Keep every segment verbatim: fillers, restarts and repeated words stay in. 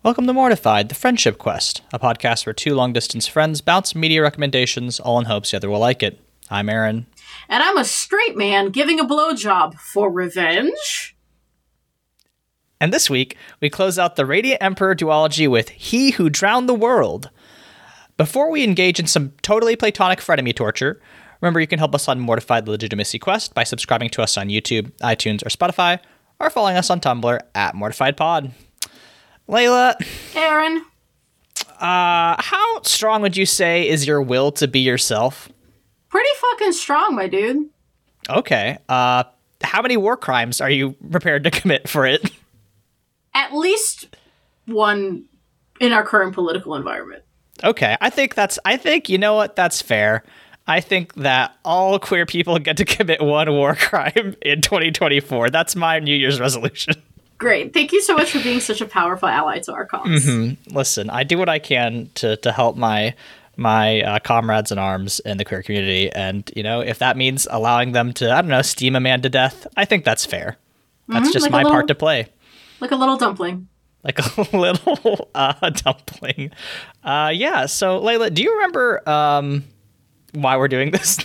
Welcome to Mortified, the Friendship Quest, a podcast where two long-distance friends bounce media recommendations, all in hopes the other will like it. I'm Aaron. And I'm a straight man giving a blowjob for revenge. And this week, we close out the Radiant Emperor duology with He Who Drowned the World. Before we engage in some totally platonic frenemy torture, remember you can help us on Mortified the Legitimacy Quest by subscribing to us on YouTube, iTunes, or Spotify, or following us on Tumblr at MortifiedPod. Layla. Aaron. Uh, how strong would you say is your will to be yourself? Pretty fucking strong, my dude. Okay. Uh, how many war crimes are you prepared to commit for it? At least one in our current political environment. Okay. I think that's, I think, you know what? That's fair. I think that all queer people get to commit one war crime in twenty twenty-four. That's my New Year's resolution. Great. Thank you so much for being such a powerful ally to our cause. Mm-hmm. Listen, I do what I can to, to help my my uh, comrades in arms in the queer community. And, you know, if that means allowing them to, I don't know, steam a man to death, I think that's fair. That's mm-hmm, just like my little, part to play. Like a little dumpling. Like a little uh, dumpling. Uh, yeah. So, Layla, do you remember um, why we're doing this?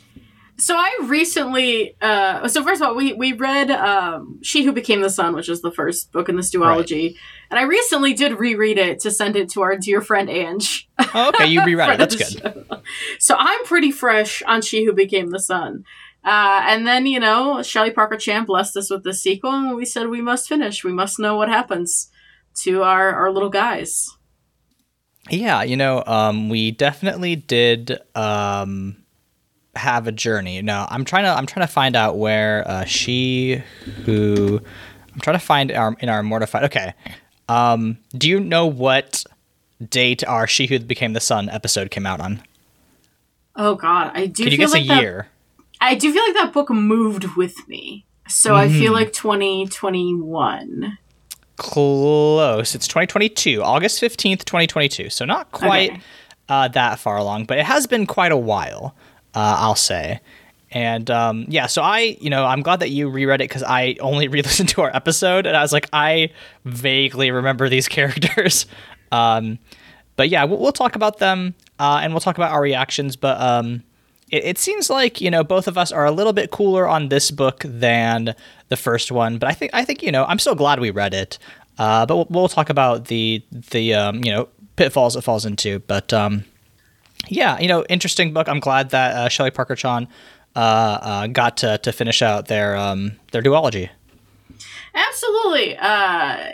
So I recently, uh, so first of all, we, we read um, She Who Became the Sun, which is the first book in this duology. Right. And I recently did reread it to send it to our dear friend Ange. Oh, okay, you reread it. That's good. Show. So I'm pretty fresh on She Who Became the Sun. Uh, and then, you know, Shelley Parker Chan blessed us with the sequel, and we said we must finish. We must know what happens to our, our little guys. Yeah, you know, um, we definitely did... Um have a journey. Now I'm trying to I'm trying to find out where uh, she who I'm trying to find our in our Mortified. Okay. Um, do you know what date our She Who Became the Sun episode came out on? Oh God, I do. Can you feel guess like a that, year? I do feel like that book moved with me, so mm-hmm. I feel like twenty twenty-one. Close. It's twenty twenty-two, August fifteenth, twenty twenty-two. So not quite okay. uh, that far along, but it has been quite a while. Uh, I'll say. And um, yeah, so I, you know, I'm glad that you reread it because I only re-listened to our episode and I was like, I vaguely remember these characters. um, but yeah, we'll, we'll talk about them uh, and we'll talk about our reactions. But um, it, it seems like, you know, both of us are a little bit cooler on this book than the first one. But I think, I think, you know, I'm so glad we read it. Uh, but we'll, we'll talk about the, the um, you know, pitfalls it falls into. But um yeah, you know, interesting book. I'm glad that uh, Shelley Parker Chan uh, uh, got to, to finish out their um, their duology. Absolutely. Uh,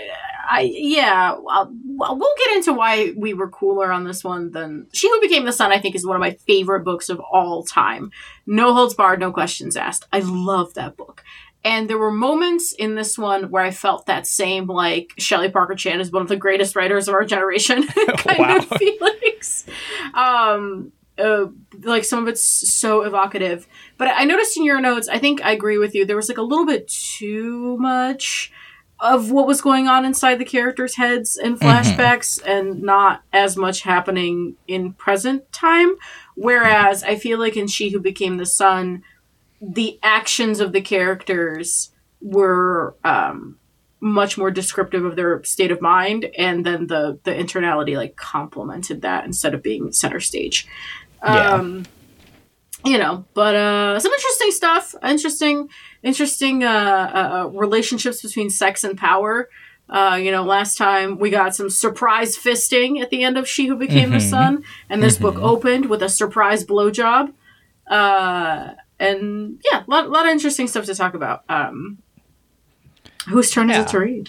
I yeah, I'll, we'll get into why we were cooler on this one than She Who Became the Sun. I think is one of my favorite books of all time. No holds barred, no questions asked. I love that book. And there were moments in this one where I felt that same, like, Shelley Parker Chan is one of the greatest writers of our generation kind wow. of feelings. Um, uh, like, some of it's so evocative. But I noticed in your notes, I think I agree with you, there was, like, a little bit too much of what was going on inside the characters' heads in flashbacks mm-hmm. and not as much happening in present time. Whereas I feel like in She Who Became the Sun, the actions of the characters were um, much more descriptive of their state of mind, and then the the internality like complemented that instead of being center stage. Um, yeah. You know, but uh, some interesting stuff. Interesting, interesting uh, uh, relationships between sex and power. Uh, you know, last time we got some surprise fisting at the end of She Who Became mm-hmm. the Sun, and this mm-hmm. book opened with a surprise blowjob. Uh, And yeah, a lot, lot of interesting stuff to talk about. Um, whose turn yeah. is it to read?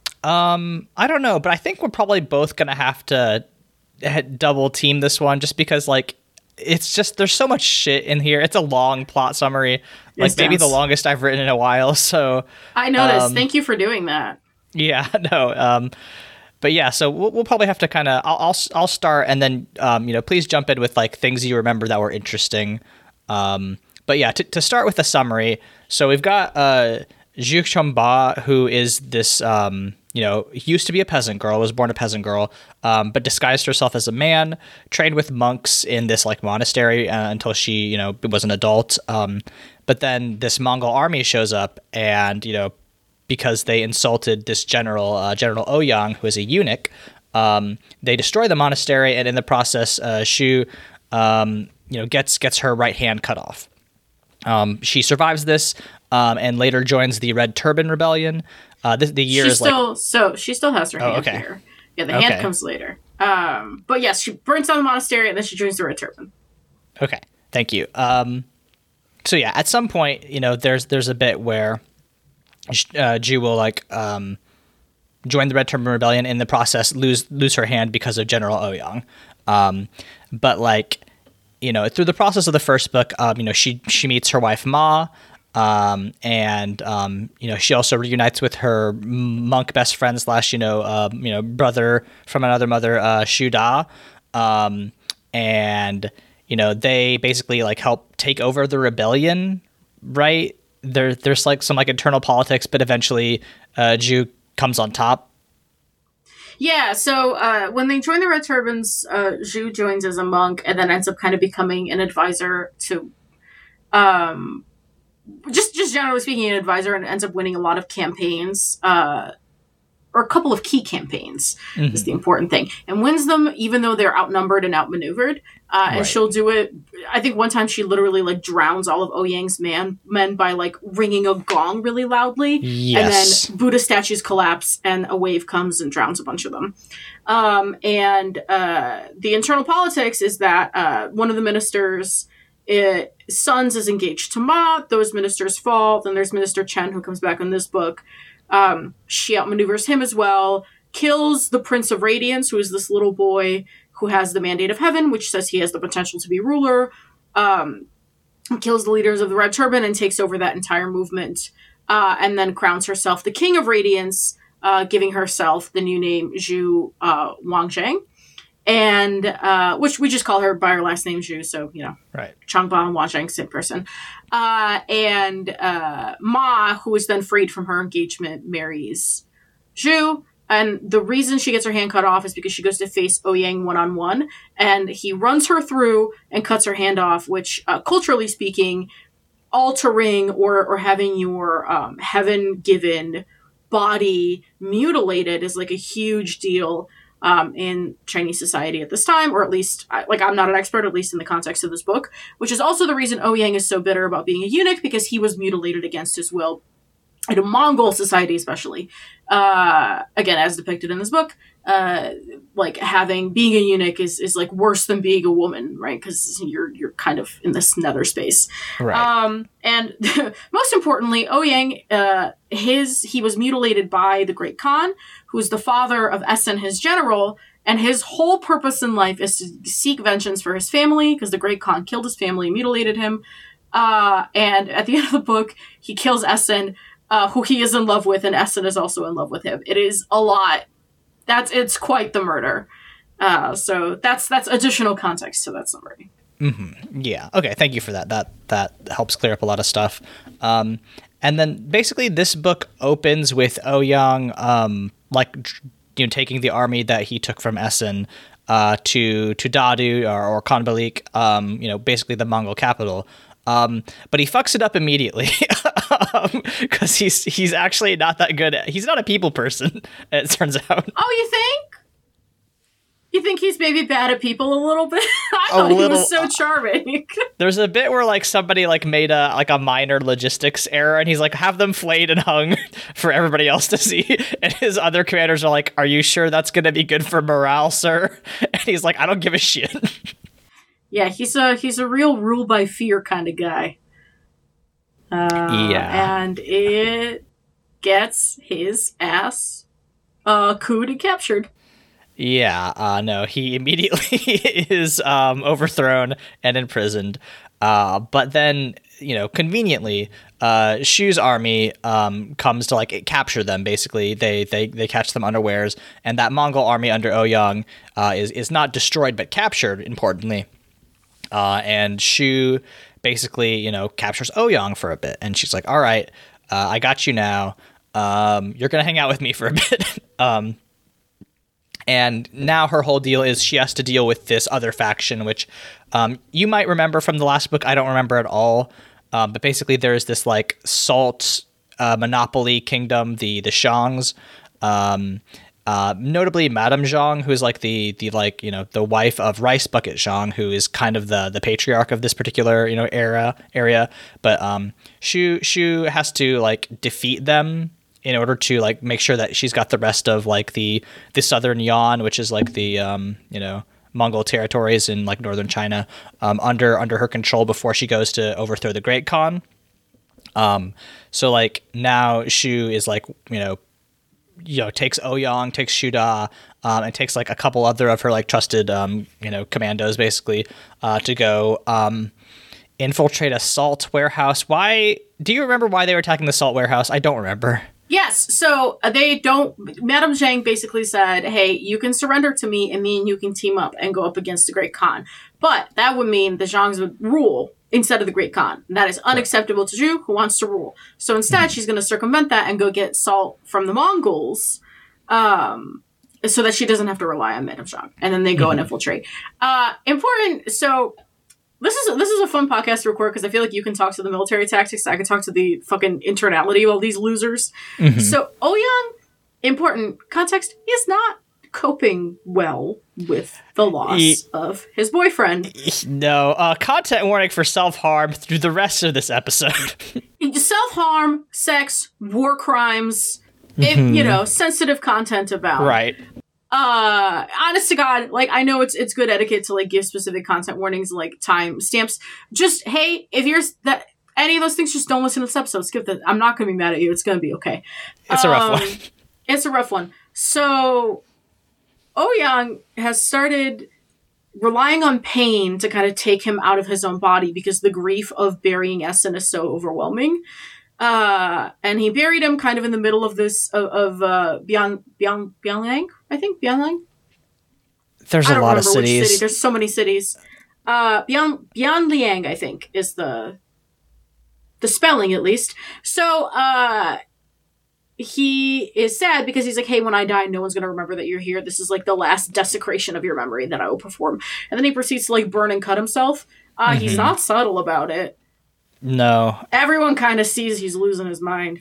Um, I don't know, but I think we're probably both going to have to double team this one just because, like, it's just, there's so much shit in here. It's a long plot summary, like it's maybe dense. the longest I've written in a while. So I noticed. Um, Thank you for doing that. Yeah, no. Um, but yeah, so we'll, we'll probably have to kind of, I'll, I'll, I'll start and then, um, you know, please jump in with like things you remember that were interesting. Um, But yeah, to, to start with the summary, so we've got uh, Zhu Chongba, who is this, um, you know, used to be a peasant girl, was born a peasant girl, um, but disguised herself as a man, trained with monks in this like monastery uh, until she, you know, was an adult. Um, but then this Mongol army shows up and, you know, because they insulted this general, uh, General Ouyang, who is a eunuch. Um, they destroy the monastery, and in the process, uh, Shu, um, you know, gets gets her right hand cut off. Um, she survives this, um, and later joins the Red Turban Rebellion. Uh, this, the year she is still, like so she still has her hand oh, okay. here. Yeah, the okay. hand comes later. Um, but yes, she burns down the monastery, and then she joins the Red Turban. Okay, thank you. Um, so yeah, at some point, you know, there's there's a bit where uh, Ju will like um, join the Red Turban Rebellion, in the process lose lose her hand because of General Ouyang. Um, but like, you know, through the process of the first book, um, you know, she she meets her wife Ma, um, and um, you know, she also reunites with her monk best friend slash you know uh, you know brother from another mother, uh, Shu Da, um, and you know, they basically like help take over the rebellion, right? There, there's like some like internal politics, but eventually, uh, Ju comes on top. Yeah, so uh, when they join the Red Turbans, uh, Zhu joins as a monk and then ends up kind of becoming an advisor to, um, just just generally speaking, an advisor, and ends up winning a lot of campaigns, uh, or a couple of key campaigns mm-hmm. is the important thing, and wins them even though they're outnumbered and outmaneuvered. Uh, and right. she'll do it. I think one time she literally like drowns all of Ouyang's man men by like ringing a gong really loudly, yes. and then Buddha statues collapse and a wave comes and drowns a bunch of them. Um, and uh, the internal politics is that uh, one of the ministers' it, sons is engaged to Ma. Those ministers fall. Then there's Minister Chen, who comes back in this book. Um, she outmaneuvers him as well. Kills the Prince of Radiance, who is this little boy who has the Mandate of Heaven, which says he has the potential to be ruler, um, kills the leaders of the Red Turban and takes over that entire movement, uh, and then crowns herself the King of Radiance, uh, giving herself the new name Zhu uh, Wangzhang, and uh, which we just call her by her last name Zhu, so, you know, right. Changba and Wangzhang, same person. Uh, and uh, Ma, who is then freed from her engagement, marries Zhu. And the reason she gets her hand cut off is because she goes to face Ouyang one-on-one, and he runs her through and cuts her hand off, which, uh, culturally speaking, altering or, or having your um, heaven-given body mutilated is like a huge deal um, in Chinese society at this time, or at least, like, I'm not an expert, at least in the context of this book, which is also the reason Ouyang is so bitter about being a eunuch, because he was mutilated against his will. In a Mongol society, especially, uh, again, as depicted in this book, uh, like having being a eunuch is, is like worse than being a woman, right? Because you're you're kind of in this nether space, right? Um, and most importantly, Ouyang, uh, his he was mutilated by the Great Khan, who is the father of Essen, his general, and his whole purpose in life is to seek vengeance for his family, because the Great Khan killed his family, mutilated him, uh, and at the end of the book, he kills Essen. Uh, who he is in love with, and Essen is also in love with him. It is a lot. That's it's quite the murder. Uh, so that's that's additional context to that summary. Mm-hmm. Yeah. Okay. Thank you for that. That that helps clear up a lot of stuff. Um, and then basically this book opens with Ouyang, um, like you know, taking the army that he took from Essen uh, to to Dadu or, or Khanbalik, um, you know, basically the Mongol capital. Um, but he fucks it up immediately because um, he's he's actually not that good at, he's not a people person, it turns out. Oh, you think? You think he's maybe bad at people a little bit? I a thought little, he was so charming. There's a bit where like somebody like made a like a minor logistics error, and he's like, have them flayed and hung for everybody else to see. And his other commanders are like, are you sure that's going to be good for morale, sir? And he's like, I don't give a shit. Yeah, he's a he's a real rule by fear kind of guy. Uh, yeah, and it gets his ass uh, cooed and captured. Yeah, uh, no, he immediately is um, overthrown and imprisoned. Uh, but then, you know, conveniently, uh, Shu's army um, comes to like capture them. Basically, they they they catch them unawares, and that Mongol army under Ouyang uh, is is not destroyed but captured. Importantly. Uh, and Shu basically, you know, captures Ouyang for a bit. And she's like, all right, uh, I got you now. Um, you're going to hang out with me for a bit. um, and now her whole deal is she has to deal with this other faction, which um, you might remember from the last book. I don't remember at all. Um, but basically there's this like salt uh, monopoly kingdom, the the Zhangs. Um, uh, notably, Madame Zhang, who's like the the like you know the wife of Rice Bucket Zhang, who is kind of the the patriarch of this particular you know era area. But um, Shu Shu has to like defeat them in order to like make sure that she's got the rest of like the the southern Yan, which is like the um, you know Mongol territories in like northern China, um, under under her control before she goes to overthrow the Great Khan. Um, so like now Shu is like you know. you know, takes Ouyang, takes Shu Da, um, and takes like a couple other of her like trusted, um, you know, commandos basically, uh, to go, um, infiltrate a salt warehouse. Why, do you remember why they were attacking the salt warehouse? I don't remember. Yes. So uh, they don't, Madame Zhang basically said, hey, you can surrender to me and me and you can team up and go up against the Great Khan. But that would mean the Zhangs would rule instead of the Great Khan. And that is unacceptable to Zhu, who wants to rule. So instead, mm-hmm. she's going to circumvent that and go get salt from the Mongols, um, so that she doesn't have to rely on Madame Zhang. And then they go mm-hmm. and infiltrate. Uh, important. So this is this is a fun podcast to record because I feel like you can talk to the military tactics. I can talk to the fucking internality of all these losers. Mm-hmm. So Ouyang, important context, he is not coping well with the loss he, of his boyfriend. No, uh, content warning for self-harm through the rest of this episode. Self-harm, sex, war crimes, mm-hmm. if, you know, sensitive content about. Right. Uh, honest to God, like, I know it's it's good etiquette to, like, give specific content warnings, like, time stamps. Just, hey, if you're, that any of those things, just don't listen to this episode. Skip that. I'm not going to be mad at you. It's going to be okay. It's um, a rough one. It's a rough one. So Ouyang has started relying on pain to kind of take him out of his own body because the grief of burying Essen is so overwhelming. Uh, and he buried him kind of in the middle of this, of, of uh, Bian, Bian, Bianliang, I think, Bianliang? There's a lot of cities. City. There's so many cities. Uh, Bian, Bianliang, I think, is the, the spelling at least. So, uh, he is sad because he's like, hey, when I die, no one's going to remember that you're here. This is like the last desecration of your memory that I will perform. And then he proceeds to like burn and cut himself. Uh, mm-hmm. He's not subtle about it. No. Everyone kind of sees he's losing his mind.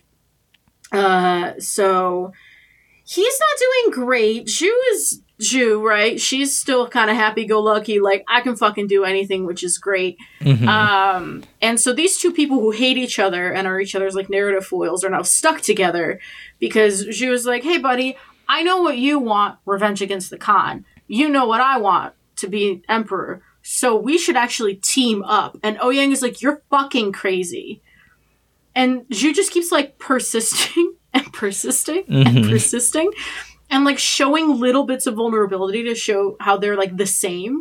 Uh, so he's not doing great. Zhu is Zhu, right? She's still kind of happy-go-lucky, like, I can fucking do anything, which is great. Mm-hmm. Um, and so these two people who hate each other and are each other's, like, narrative foils are now stuck together because Zhu is like, hey, buddy, I know what you want, revenge against the Khan. You know what I want, to be emperor. So we should actually team up. And Ouyang is like, you're fucking crazy. And Zhu just keeps, like, persisting and persisting mm-hmm. and persisting. And, like, showing little bits of vulnerability to show how they're, like, the same.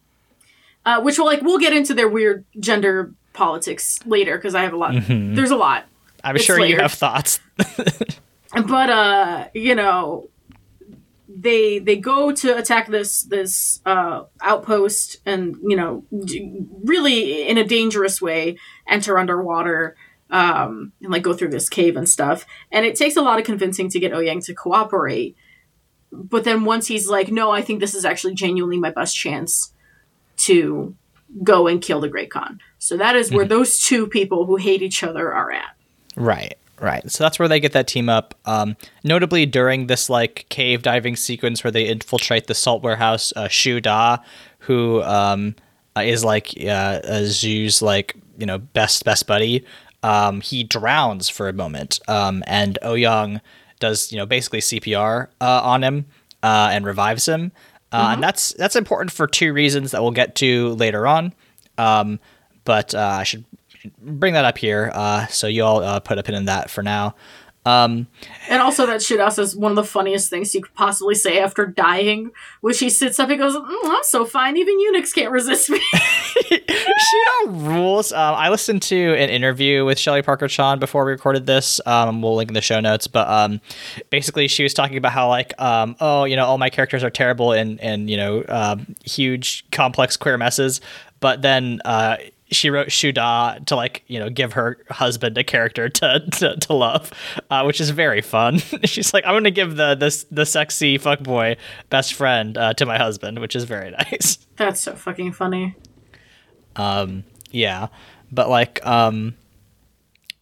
Uh, which will, like, we'll get into their weird gender politics later, because I have a lot. Mm-hmm. There's a lot. I'm it's sure layered. You have thoughts. But, uh, you know, they they go to attack this, this uh, outpost and, you know, really in a dangerous way, enter underwater. Um, and, like, go through this cave and stuff. And it takes a lot of convincing to get Ouyang to cooperate. But then once he's like, no, I think this is actually genuinely my best chance to go and kill the Great Khan. So that is where mm-hmm. those two people who hate each other are at. Right, right. So that's where they get that team up. Um, notably during this, like, cave diving sequence where they infiltrate the salt warehouse, uh, Shu Da, who um, is, like, uh, Zhu's, like, you know, best best buddy, um, he drowns for a moment. Um, and Ouyang does, you know, basically C P R uh, on him uh, and revives him. Uh, mm-hmm. And that's that's important for two reasons that we'll get to later on. Um, but uh, I should bring that up here. Uh, so you all uh, put a pin in that for now. Um, and also that Shu Da is one of the funniest things you could possibly say after dying, which he sits up and goes, mm, I'm so fine, even eunuchs can't resist me. Shu Da rules. Um, I listened to an interview with Shelley Parker Chan before we recorded this. Um, we'll link in the show notes, but um, basically she was talking about how, like, um, oh, you know, all my characters are terrible and, and you know, um, huge, complex queer messes, but then uh, she wrote Shu Da to, like, you know, give her husband a character to to, to love, uh, which is very fun. She's like, I'm going to give the this the sexy fuckboy best friend uh, to my husband, which is very nice. That's so fucking funny. Um, yeah, but like, um,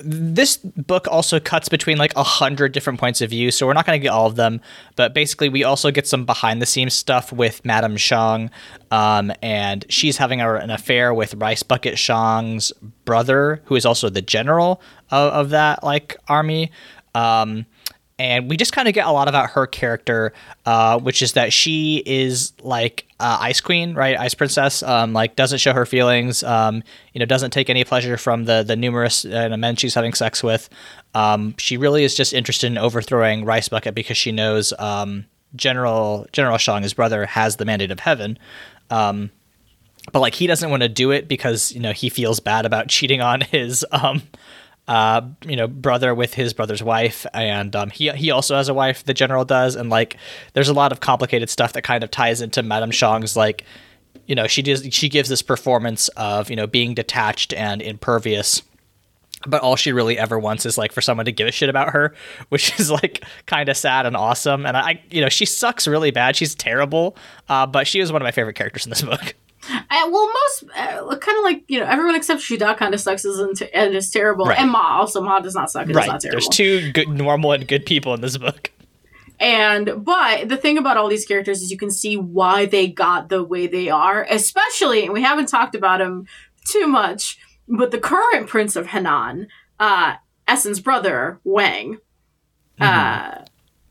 this book also cuts between like a hundred different points of view, so we're not going to get all of them. But basically, we also get some behind the scenes stuff with Madame Zhang, um, and she's having a, an affair with Rice Bucket Zhang's brother, who is also the general of, of that like army. Um, And we just kind of get a lot about her character, uh, which is that she is like uh, Ice Queen, right? Ice Princess, um, like doesn't show her feelings, um, you know, doesn't take any pleasure from the the numerous uh, men she's having sex with. Um, she really is just interested in overthrowing Rice Bucket because she knows um, General General Zhang, his brother, has the mandate of heaven. Um, but like he doesn't want to do it because, you know, he feels bad about cheating on his um, Uh, you know, brother with his brother's wife, and um, he he also has a wife. The general does, and like, there's a lot of complicated stuff that kind of ties into Madame Zhang's like, you know, she does she gives this performance of, you know, being detached and impervious, but all she really ever wants is like for someone to give a shit about her, which is like kind of sad and awesome. And I, you know, she sucks really bad. She's terrible, uh, but she is one of my favorite characters in this book. Uh, well, most uh, kind of like, you know, everyone except Shuda kind of sucks and, t- and is terrible, right. And Ma also. Ma does not suck and right. is not terrible. There's two good, normal and good people in this book. And but the thing about all these characters is you can see why they got the way they are, especially, and we haven't talked about him too much, but the current Prince of Henan, uh, Essen's brother Wang. Mm-hmm. Uh,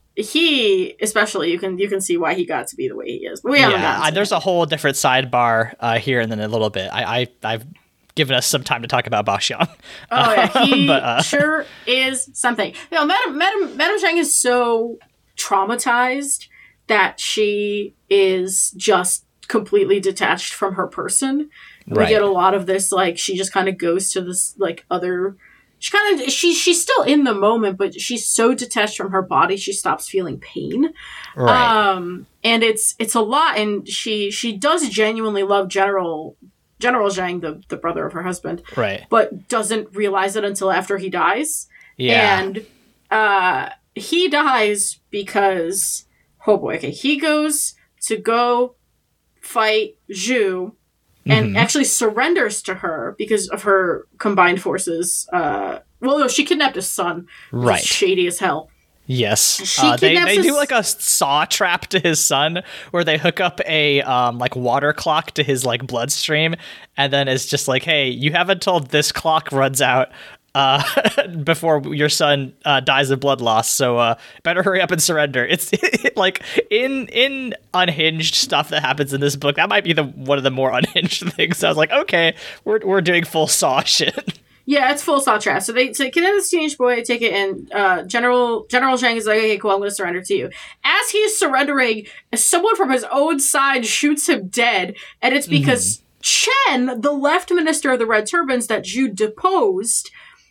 He, especially, you can you can see why he got to be the way he is. But we haven't yeah, gotten to there's him. a whole different sidebar uh, here and then a little bit. I, I I've given us some time to talk about Bao Xiang. Oh yeah, he but, uh, sure is something. You know, Madame Madame Madame Zhang is so traumatized that she is just completely detached from her person. Right. We get a lot of this, like she just kind of goes to this like other. She kind of she she's still in the moment, but she's so detached from her body, she stops feeling pain. Right. Um, and it's it's a lot, and she she does genuinely love General General Zhang, the the brother of her husband, right? But doesn't realize it until after he dies. Yeah. And uh, he dies because oh boy, okay, he goes to go fight Zhu. And mm-hmm. actually surrenders to her because of her combined forces. Uh, well, no, she kidnapped his son. Right. Shady as hell. Yes. She uh, they they his... do like a saw trap to his son where they hook up a um, like water clock to his like bloodstream. And then it's just like, hey, you have until this clock runs out uh, before your son uh, dies of blood loss. So uh, better hurry up and surrender. It's it, like in in unhinged stuff that happens in this book. That might be the one of the more unhinged things. So I was like, okay, we're we're doing full saw shit. Yeah, it's full saw trap. So they so kidnap this teenage boy, take it, and uh, General General Zhang is like, okay, cool, I'm going to surrender to you. As he's surrendering, someone from his own side shoots him dead, and it's because mm-hmm. Chen, the left minister of the Red Turbans that Zhu deposed,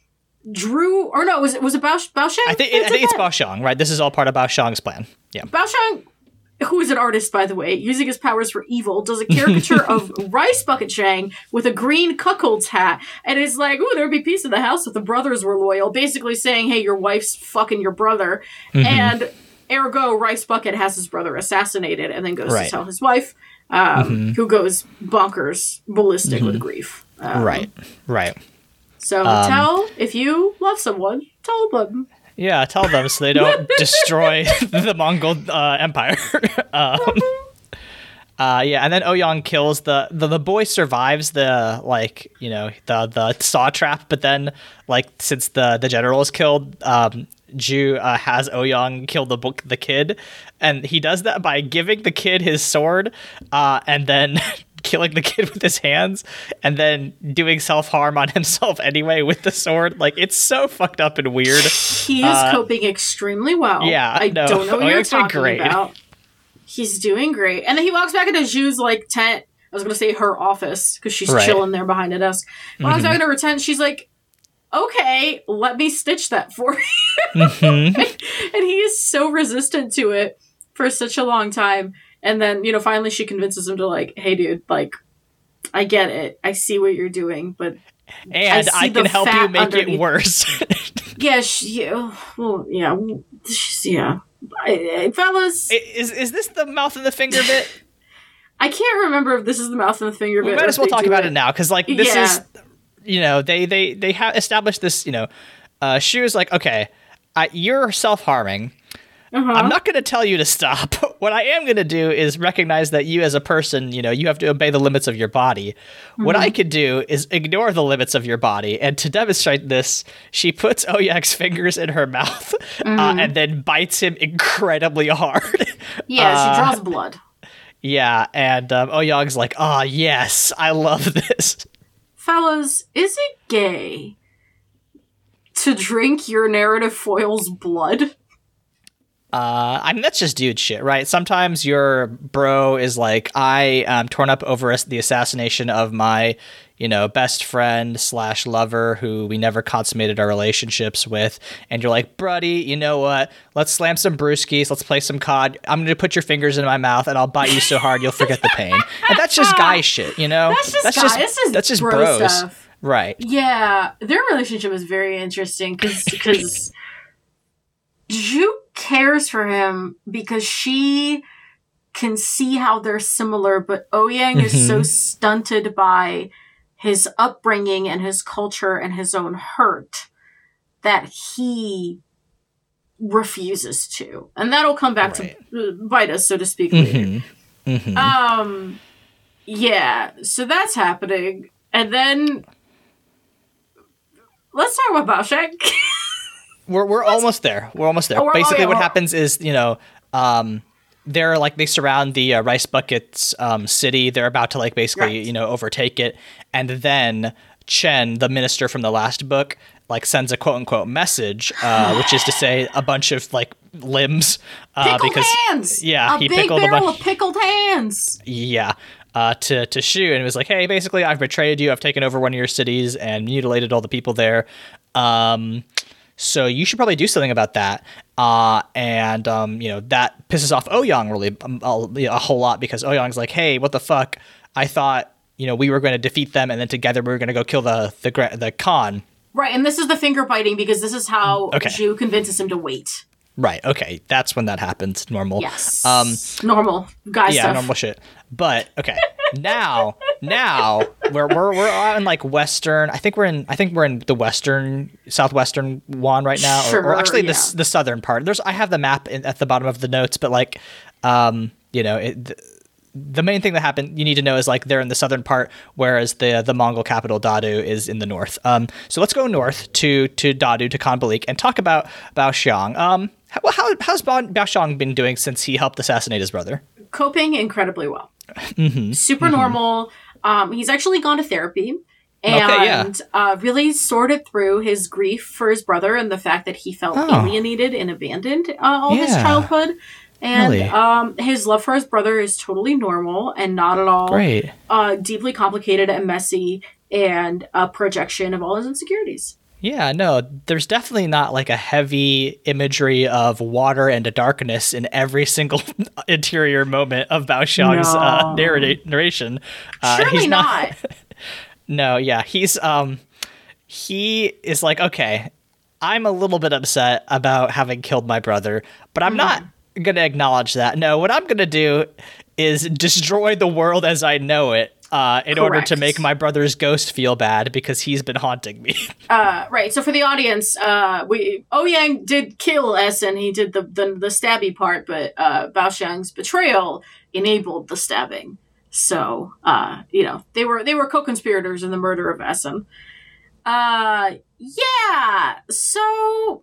drew, or no, was it was it Bao, Bao Xiang? I think it, I think it's Bao Xiang, right? This is all part of Bao Xiang's plan. Yeah. Bao Xiang, who is an artist, by the way, using his powers for evil, does a caricature of Rice Bucket Zhang with a green cuckold's hat, and is like, "Ooh, there'd be peace in the house if the brothers were loyal." Basically saying, "Hey, your wife's fucking your brother," mm-hmm. and ergo, Rice Bucket has his brother assassinated, and then goes right. to tell his wife, um, mm-hmm. who goes bonkers, ballistic mm-hmm. with grief. Um, right, right. So um, tell, if you love someone, tell them. Yeah, tell them so they don't destroy the Mongol uh, Empire. um, uh, yeah, and then Ouyang kills the, the the boy survives the like you know the the saw trap, but then like since the the general is killed, um, Zhu uh, has Ouyang kill the book the kid, and he does that by giving the kid his sword, uh, and then. killing the kid with his hands and then doing self-harm on himself anyway with the sword. Like, it's so fucked up and weird. He is uh, coping extremely well. Yeah, I no, don't know what you're talking great. about. He's doing great. And then he walks back into Zhu's, like, tent. I was going to say her office, because she's right. chilling there behind a desk. Walks mm-hmm. back into her tent, she's like, okay, let me stitch that for you. Mm-hmm. And he is so resistant to it for such a long time. And then, you know, finally she convinces him to, like, hey, dude, like, I get it. I see what you're doing, but and I, I can help you make underneath. It worse. yeah, she, well, yeah, yeah. I, I, fellas. Is is this the mouth and the finger bit? I can't remember if this is the mouth and the finger we bit. We might as well talk about it, it now, because, like, this yeah. is... you know, they they they have established this. You know, uh, Shu is like, okay, I, you're self harming. Uh-huh. I'm not going to tell you to stop. What I am going to do is recognize that you as a person, you know, you have to obey the limits of your body. Mm-hmm. What I could do is ignore the limits of your body. And to demonstrate this, she puts Ouyang's fingers in her mouth mm-hmm. uh, and then bites him incredibly hard. Yeah, uh, she draws blood. Yeah, and um, Ouyang's like, ah, oh, yes, I love this. Fellas, is it gay to drink your narrative foil's blood? Uh, I mean, that's just dude shit, right? Sometimes your bro is like, I am torn up over the assassination of my, you know, best friend slash lover who we never consummated our relationships with. And you're like, bruddy, you know what? Let's slam some brewskis. Let's play some C O D. I'm going to put your fingers in my mouth and I'll bite you so hard you'll forget the pain. And that's just guy shit, you know? That's just that's guy. Just, this is that's just bro bros. Stuff. Right. Yeah. Their relationship is very interesting because because Zhu cares for him because she can see how they're similar, but Ouyang mm-hmm. is so stunted by his upbringing and his culture and his own hurt that he refuses to. And that'll come back right. to bite us, so to speak, later. Mm-hmm. Mm-hmm. Um, yeah, so that's happening. And then let's talk about Baosheng. We're we're What's, almost there. We're almost there. Oh, Basically, oh, yeah, what happens is, you know, um, they're like they surround the uh, rice buckets um, city. They're about to like basically, right. you know, overtake it, and then Chen, the minister from the last book, like sends a quote unquote message, uh, which is to say a bunch of like limbs. Uh, pickled because, hands. Yeah, a he big pickled barrel a bunch of pickled hands. Yeah. Uh, to to Shu, and it was like, hey, basically, I've betrayed you. I've taken over one of your cities and mutilated all the people there. Um, So you should probably do something about that. Uh, and, um, you know, that pisses off Ouyang really um, a, a whole lot because Ouyang's like, hey, what the fuck? I thought, you know, we were going to defeat them and then together we were going to go kill the, the, the Khan. Right. And this is the finger biting because this is how okay. Zhu convinces him to wait. Right. Okay. That's when that happens. Normal. Yes. Um, normal guy yeah, stuff. normal shit. But okay. now, now we're we're we're out in like western. I think we're in. I think we're in the western, southwestern one right now, sure, or, or actually yeah. the the southern part. There's. I have the map in, at the bottom of the notes, but like, um, you know, it, the, the main thing that happened you need to know is like they're in the southern part, whereas the the Mongol capital Dadu is in the north. Um, so let's go north to to Dadu to Khan Balik and talk about Baosheng. Um, how, how how's Baosheng been doing since he helped assassinate his brother? Coping incredibly well. Mm-hmm. Super mm-hmm. normal. Um, he's actually gone to therapy and okay, yeah. uh, really sorted through his grief for his brother and the fact that he felt oh. alienated and abandoned uh, all yeah. his childhood. And really? um, his love for his brother is totally normal and not at all Great. Uh, deeply complicated and messy and a projection of all his insecurities. Yeah, no, there's definitely not like a heavy imagery of water and a darkness in every single interior moment of Baosheng's no. uh, narrati- narration. Uh, Surely he's not. not no, yeah, he's um, he is like, okay, I'm a little bit upset about having killed my brother, but I'm mm. not gonna acknowledge that. No, what I'm gonna do is destroy the world as I know it. Uh, in Correct. order to make my brother's ghost feel bad because he's been haunting me. uh, right. So for the audience, uh, we Ouyang did kill Essen. He did the, the the stabby part, but uh, Baosheng's betrayal enabled the stabbing. So uh, you know they were they were co-conspirators in the murder of Essen. Uh, yeah. So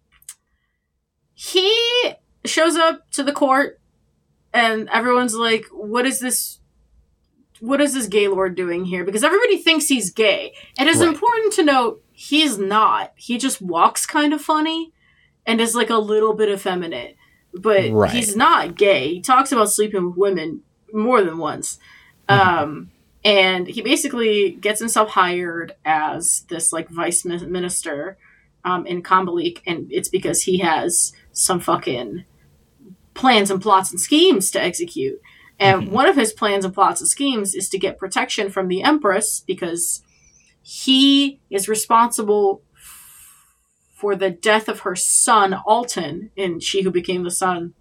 he shows up to the court, and everyone's like, "What is this? What is this gay lord doing here?" Because everybody thinks he's gay. It is right. important to note he's not. He just walks kind of funny and is like a little bit effeminate. But right. he's not gay. He talks about sleeping with women more than once. Mm-hmm. Um, and he basically gets himself hired as this like vice minister um, in Khan Balik. And it's because he has some fucking plans and plots and schemes to execute. And mm-hmm. one of his plans and plots and schemes is to get protection from the Empress because he is responsible f- for the death of her son, Alton, in She Who Became the Sun.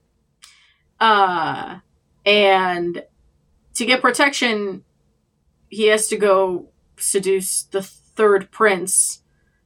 Uh, and to get protection, he has to go seduce the third prince,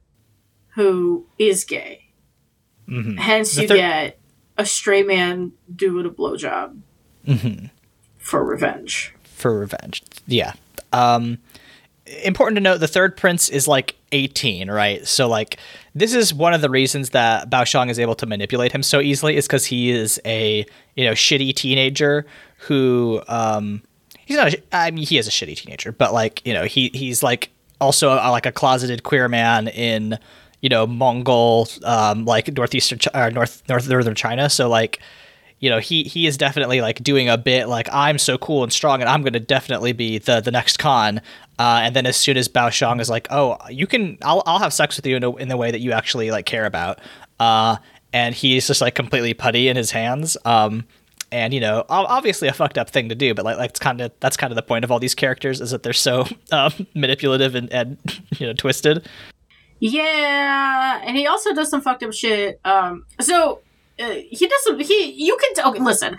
who is gay. Mm-hmm. Hence, the you thir- get a straight man doing a blowjob mm-hmm. for revenge. For revenge, yeah. Um, important to note, the third prince is like eighteen, right? So like this is one of the reasons that Bao Shang is able to manipulate him so easily, is because he is a, you know, shitty teenager who um he's not a, I mean he is a shitty teenager, but like, you know, he he's like also a, like a closeted queer man in, you know, Mongol um like northeastern uh, north north northern China. So like, you know, he he is definitely like doing a bit like, I'm so cool and strong and I'm going to definitely be the the next Khan. Uh, and then as soon as Bao Shang is like, oh, you can, I'll I'll have sex with you in, a, in the way that you actually like care about. Uh, and he's just like completely putty in his hands. Um, and you know, obviously a fucked up thing to do, but like, like it's kind of that's kind of the point of all these characters, is that they're so um, manipulative and, and you know, twisted. Yeah, and he also does some fucked up shit. Um, so uh, he does some. He you can t- okay. Listen,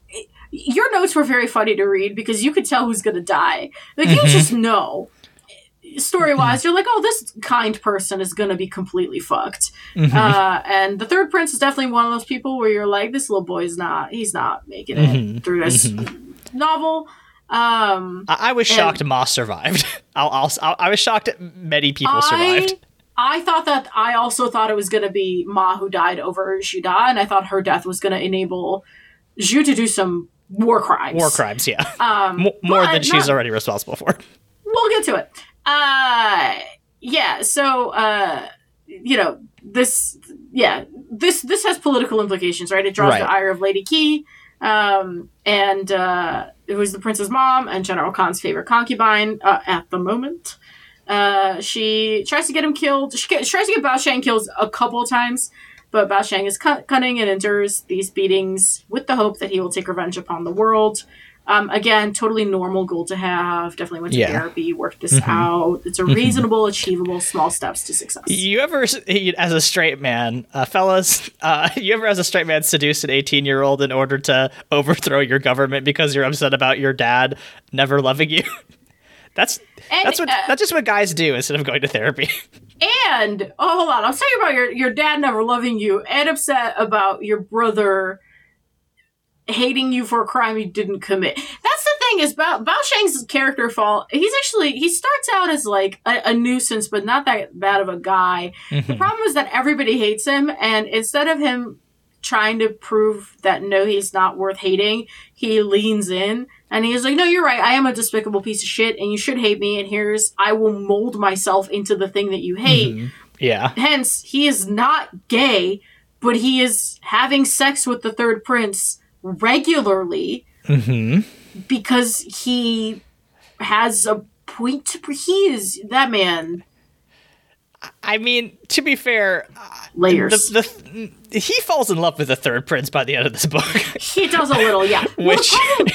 your notes were very funny to read because you could tell who's gonna die. Like mm-hmm. you just know. Story wise, you're like, oh, this kind person is gonna be completely fucked. Mm-hmm. Uh, and the third prince is definitely one of those people where you're like, this little boy's not. He's not making it mm-hmm. through this mm-hmm. novel. Um, I, I was shocked Ma survived. I'll, I'll, I'll, I was shocked many people survived. I, I thought that I also thought it was going to be Ma who died over Zhu Da, and I thought her death was going to enable Zhu to do some war crimes. War crimes, yeah. Um, M- more than she's not, already responsible for. We'll get to it. Uh, yeah, so, uh, you know, this, yeah, this this has political implications, right? It draws right. the ire of Lady Qi, um, and uh, who is the prince's mom and General Khan's favorite concubine uh, at the moment. Uh, she tries to get him killed. She, she tries to get Bao Shang killed a couple of times, but Bao Shang is cu- cunning and endures these beatings with the hope that he will take revenge upon the world. Um, again, totally normal goal to have. Definitely went to yeah. therapy, worked this mm-hmm. out. It's a reasonable, mm-hmm. achievable, small steps to success. You ever, as a straight man, uh, fellas, uh, you ever as a straight man seduce an eighteen-year-old in order to overthrow your government because you're upset about your dad never loving you? That's and, that's what uh, that's just what guys do instead of going to therapy. And oh, hold on, I was talking about your your dad never loving you and upset about your brother hating you for a crime you didn't commit. That's the thing is Bao, Bao Shang's character fault. He's actually he starts out as like a, a nuisance, but not that bad of a guy. Mm-hmm. The problem is that everybody hates him, and instead of him trying to prove that no, he's not worth hating, he leans in. And he's like, no, you're right. I am a despicable piece of shit, and you should hate me. And here's, I will mold myself into the thing that you hate. Mm-hmm. Yeah. Hence, he is not gay, but he is having sex with the third prince regularly mm-hmm. because he has a point to. He is that man. I mean, to be fair, layers. The, the, he falls in love with the third prince by the end of this book. He does a little, yeah. Which. Well,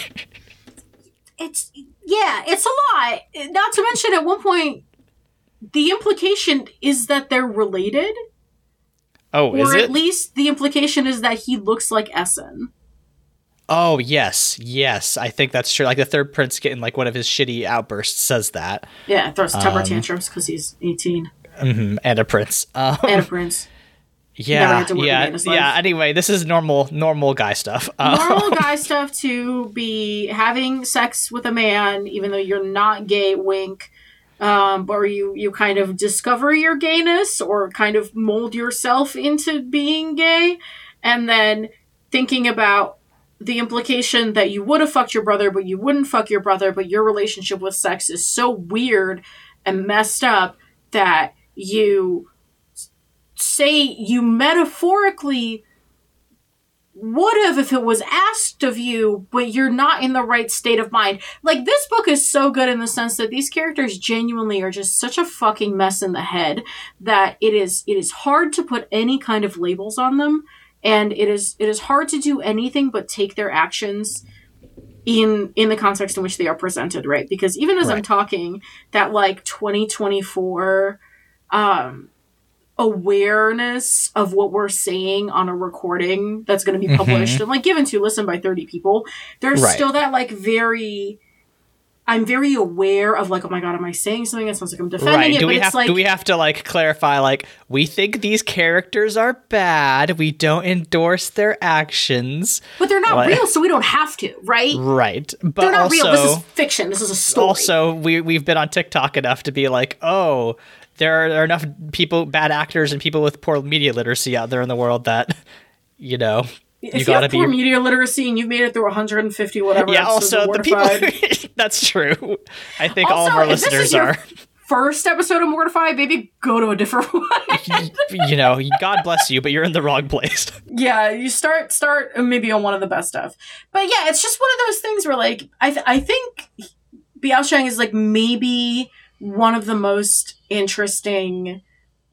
It's, yeah, it's a lot. Not to mention, at one point, the implication is that they're related. Oh, is it? Or at least the implication is that he looks like Essen. Oh, yes, yes. I think that's true. Like, the third prince getting, like, one of his shitty outbursts says that. Yeah, throws temper um, tantrums because he's eighteen. Mm-hmm, and a prince. Um, and a prince. Yeah, yeah, yeah. Anyway, this is normal, normal guy stuff. Um, normal guy stuff to be having sex with a man, even though you're not gay. Wink. Um, or you you kind of discover your gayness, or kind of mold yourself into being gay, and then thinking about the implication that you would have fucked your brother, but you wouldn't fuck your brother, but your relationship with sex is so weird and messed up that you say you metaphorically would have if it was asked of you, but you're not in the right state of mind. Like, this book is so good in the sense that these characters genuinely are just such a fucking mess in the head that it is it is hard to put any kind of labels on them, and it is it is hard to do anything but take their actions in in the context in which they are presented, right? Because even as right. I'm talking, that like twenty twenty-four um awareness of what we're saying on a recording that's going to be published mm-hmm. and like given to listen by thirty people, there's right. still that like very I'm very aware of like, oh my god, am I saying something? It sounds like I'm defending right. it. Do but we it's have like, do we have to like clarify like we think these characters are bad? We don't endorse their actions, but they're not like, real, so we don't have to, right? Right. But they're not also, real. This is fiction. This is a story. Also, we we've been on TikTok enough to be like, oh, there are, there are enough people, bad actors, and people with poor media literacy out there in the world that you know. If you, you gotta have poor be media literacy and you've made it through one hundred fifty whatever. yeah. Also, the Mortified, people. That's true. I think also, all of our if this listeners is your are. First episode of Mortified, maybe go to a different one. You know, God bless you, but you're in the wrong place. Yeah, you start start maybe on one of the best stuff. But yeah, it's just one of those things where like I th- I think Biao-Sheng is like maybe one of the most interesting.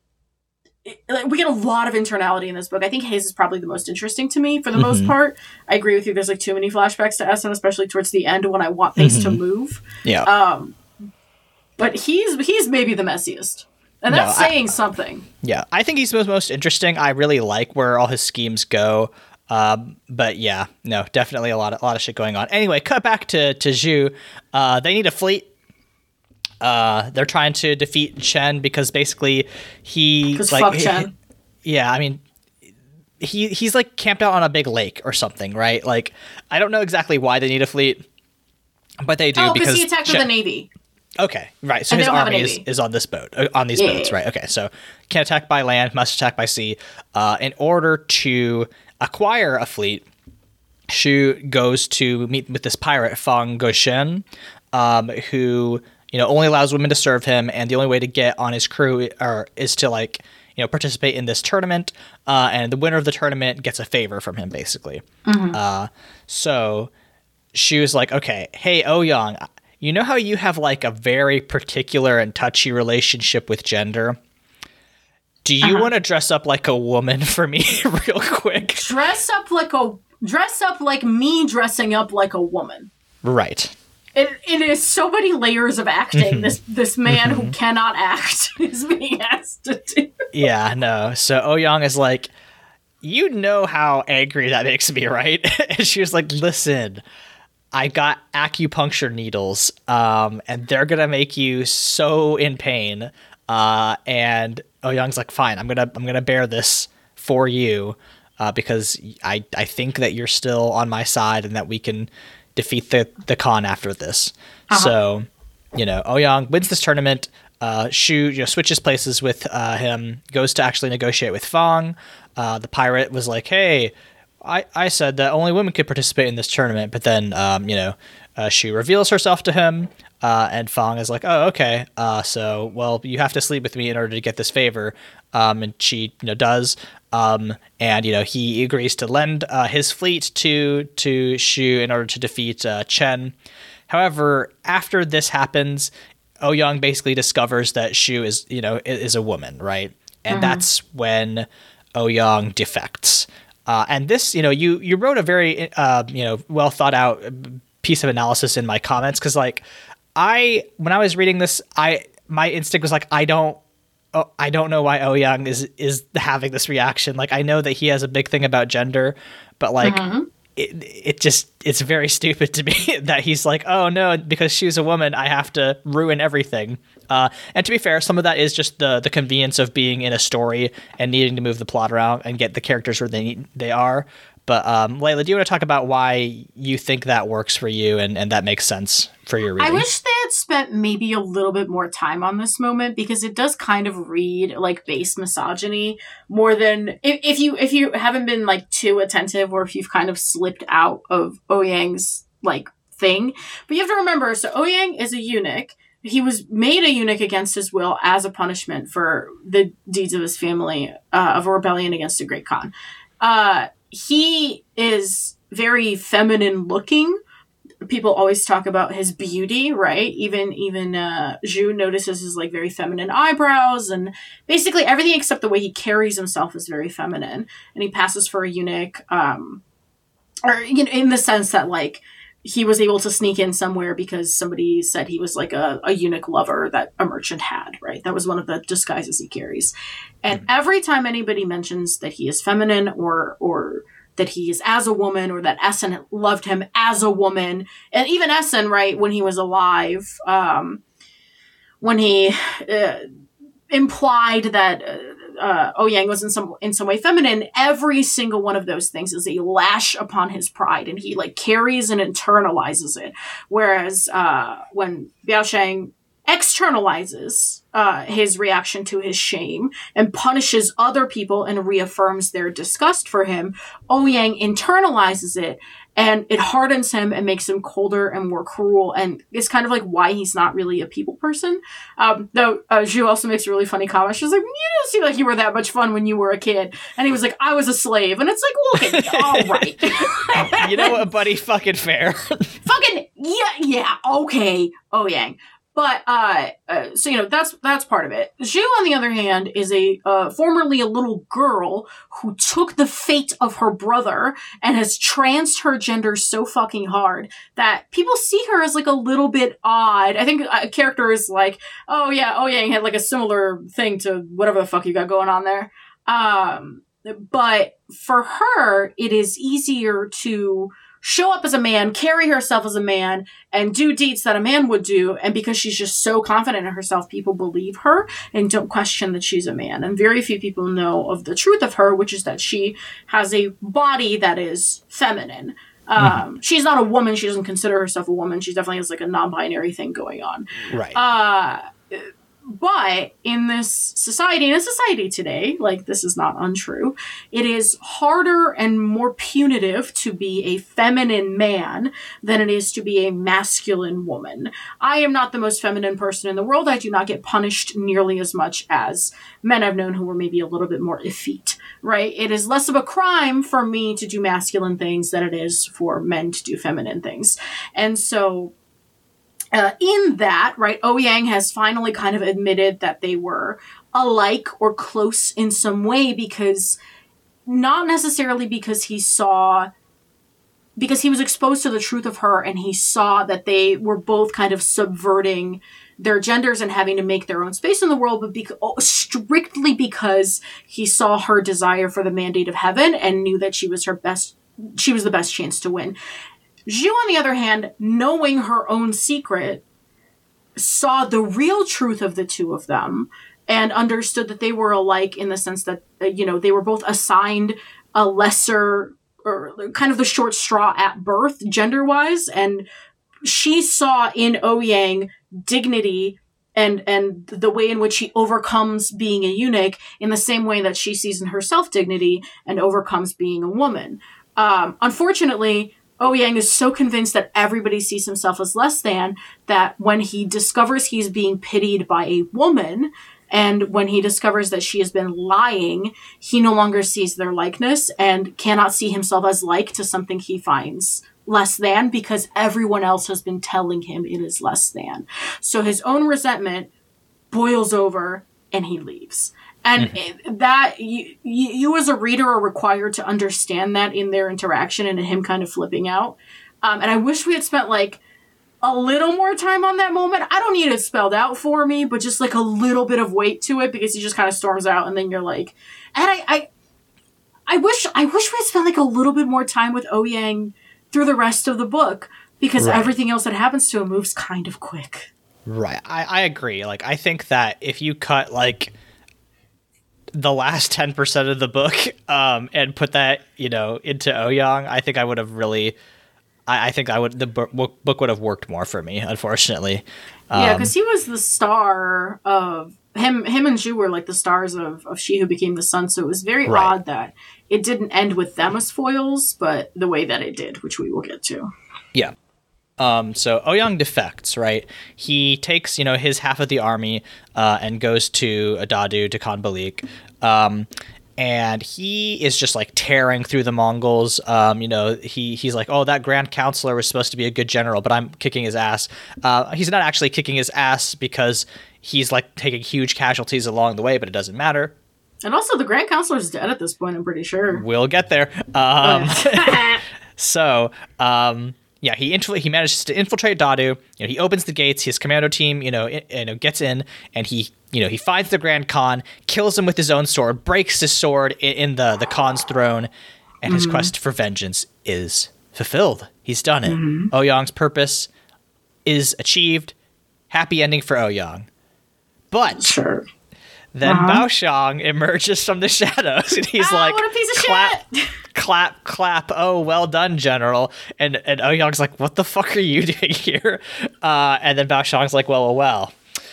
Like, we get a lot of internality in this book. I think Hayes is probably the most interesting to me for the mm-hmm. most part. I agree with you. There's like too many flashbacks to Essen, especially towards the end when I want things mm-hmm. to move. Yeah. Um, but he's he's maybe the messiest. And that's no, saying I, something. Yeah. I think he's the most, most interesting. I really like where all his schemes go. Um, but yeah, no, definitely a lot of, a lot of shit going on. Anyway, cut back to, to Zhu. Uh, they need a fleet. Uh, they're trying to defeat Chen because basically he like fuck Chen. He, yeah, I mean he he's like camped out on a big lake or something, right? Like I don't know exactly why they need a fleet, but they do oh, because he attacked Chen- with the Navy. Okay, right. So and his army is, is on this boat, uh, on these yeah, boats, yeah, yeah. right? Okay, so can attack by land, must attack by sea. Uh, in order to acquire a fleet, Shu goes to meet with this pirate Fang Guoshen, um, who. You know, only allows women to serve him, and the only way to get on his crew are, is to, like, you know, participate in this tournament, uh, and the winner of the tournament gets a favor from him, basically. Mm-hmm. Uh, so she was like, okay, hey, Ouyang, you know how you have, like, a very particular and touchy relationship with gender? Do you uh-huh. want to dress up like a woman for me real quick? Dress up like a... Dress up like me dressing up like a woman. Right. It, it is so many layers of acting. Mm-hmm. This this man mm-hmm. who cannot act is being asked to do. Yeah, no. So Ouyang is like, you know how angry that makes me, right? And she was like, listen, I got acupuncture needles, um, and they're gonna make you so in pain. Uh, and Ouyang's like, fine, I'm gonna I'm gonna bear this for you, uh, because I I think that you're still on my side and that we can defeat the, the Khan after this. Uh-huh. So, you know, Ouyang wins this tournament. Uh, Shu, you know, switches places with uh, him, goes to actually negotiate with Fang. Uh, the pirate was like, hey, I, I said that only women could participate in this tournament. But then, um, you know, uh, Shu reveals herself to him, uh, and Fang is like, oh, okay. Uh, so, well, you have to sleep with me in order to get this favor. Um, and she, you know, does. Um, and, you know, he agrees to lend uh, his fleet to to Shu in order to defeat uh, Chen. However, after this happens, Ouyang basically discovers that Shu is, you know, is a woman, right? And mm-hmm. that's when Ouyang defects. Uh, and this, you know, you you wrote a very, uh, you know, well thought out piece of analysis in my comments because, like, I when I was reading this, I my instinct was like, I don't. Oh, I don't know why Ouyang is is having this reaction. Like, I know that he has a big thing about gender, but like, mm-hmm. it it just it's very stupid to me that he's like, oh no, because she's a woman, I have to ruin everything. Uh, and to be fair, some of that is just the the convenience of being in a story and needing to move the plot around and get the characters where they need, they are. But um, Layla, do you want to talk about why you think that works for you and, and that makes sense for your reading? I wish they had spent maybe a little bit more time on this moment because it does kind of read like base misogyny more than if, if you if you haven't been like too attentive or if you've kind of slipped out of Ouyang's like thing. But you have to remember, so Ouyang is a eunuch. He was made a eunuch against his will as a punishment for the deeds of his family uh, of a rebellion against the Great Khan. Uh, he is very feminine looking. People always talk about his beauty, right? Even even uh, Zhu notices his like very feminine eyebrows and basically everything except the way he carries himself is very feminine. And he passes for a eunuch, um, or you know, in the sense that like he was able to sneak in somewhere because somebody said he was like a, a eunuch lover that a merchant had, right? That was one of the disguises he carries. And every time anybody mentions that he is feminine or or that he is as a woman, or that Essen loved him as a woman. And even Essen, right, when he was alive, um, when he uh, implied that uh, uh, Ouyang was in some in some way feminine, every single one of those things is a lash upon his pride, and he like carries and internalizes it. Whereas uh, when Biaosheng externalizes uh, his reaction to his shame and punishes other people and reaffirms their disgust for him, Ouyang internalizes it, and it hardens him and makes him colder and more cruel, and it's kind of like why he's not really a people person. Um, though uh, Zhu also makes a really funny comment. She's like, you don't seem like you were that much fun when you were a kid. And he was like, I was a slave. And it's like, look at you, all right. You know what, buddy? Fucking fair. Fucking, yeah, yeah, okay, Ouyang. But, uh, uh, so, you know, that's, that's part of it. Zhu, on the other hand, is a, uh, formerly a little girl who took the fate of her brother and has transed her gender so fucking hard that people see her as, like, a little bit odd. I think a character is like, oh, yeah, Ouyang had, like, a similar thing to whatever the fuck you got going on there. Um, but for her, it is easier to show up as a man, carry herself as a man, and do deeds that a man would do. And because she's just so confident in herself, people believe her and don't question that she's a man. And very few people know of the truth of her, which is that she has a body that is feminine. Um, mm-hmm. She's not a woman. She doesn't consider herself a woman. She definitely has like a non-binary thing going on. Right. Uh, But in this society, in a society today, like this is not untrue, it is harder and more punitive to be a feminine man than it is to be a masculine woman. I am not the most feminine person in the world. I do not get punished nearly as much as men I've known who were maybe a little bit more effete, right? It is less of a crime for me to do masculine things than it is for men to do feminine things. And so Uh, in that, right, Ouyang has finally kind of admitted that they were alike or close in some way, because not necessarily because he saw, because he was exposed to the truth of her and he saw that they were both kind of subverting their genders and having to make their own space in the world, but bec- oh, strictly because he saw her desire for the mandate of heaven and knew that she was her best, she was the best chance to win. Zhu, on the other hand, knowing her own secret, saw the real truth of the two of them and understood that they were alike in the sense that, uh, you know, they were both assigned a lesser, or kind of the short straw at birth, gender-wise, and she saw in Ouyang dignity and and the way in which he overcomes being a eunuch in the same way that she sees in herself dignity and overcomes being a woman. Um, unfortunately, Ouyang is so convinced that everybody sees himself as less than that when he discovers he's being pitied by a woman, and when he discovers that she has been lying, he no longer sees their likeness and cannot see himself as like to something he finds less than, because everyone else has been telling him it is less than. So his own resentment boils over and he leaves. And mm-hmm. that, you, you as a reader are required to understand that in their interaction and in him kind of flipping out. Um, and I wish we had spent like a little more time on that moment. I don't need it spelled out for me, but just like a little bit of weight to it, because he just kind of storms out and then you're like, and I, I, I wish, I wish we had spent like a little bit more time with Ouyang through the rest of the book, because right. everything else that happens to him moves kind of quick. Right. I, I agree. Like, I think that if you cut like the last ten percent of the book um, and put that, you know, into Ouyang, I think I would have really, I, I think I would, the book, book would have worked more for me, unfortunately. Um, yeah, because he was the star of, him Him and Zhu were like the stars of, of She Who Became the Sun, so it was very right. odd that it didn't end with them as foils, but the way that it did, which we will get to. Yeah. Um, so Ouyang defects, right? He takes, you know, his half of the army uh, and goes to Adadu, to Khan Balik. Um, and he is just like tearing through the Mongols. Um, you know, he he's like, oh, that Grand Counselor was supposed to be a good general, but I'm kicking his ass. Uh, he's not actually kicking his ass because he's like taking huge casualties along the way, but it doesn't matter. And also the Grand Counselor's dead at this point, I'm pretty sure. We'll get there. Um, oh. so, um, Yeah, he infil- he manages to infiltrate Dadu. You know, he opens the gates. His commando team, you know, it, you know, gets in, and he, you know, he finds the Grand Khan, kills him with his own sword, breaks his sword in, in the the Khan's throne, and his mm-hmm. quest for vengeance is fulfilled. He's done it. Mm-hmm. Ouyang's purpose is achieved. Happy ending for Ouyang. But sure. then uh-huh. Bao Xiang emerges from the shadows, and he's oh, like, what a piece of clap, shit. clap, clap. Oh, well done, General. And and Ouyang's like, what the fuck are you doing here? Uh, and then Bao Xiang's like, well, well, well.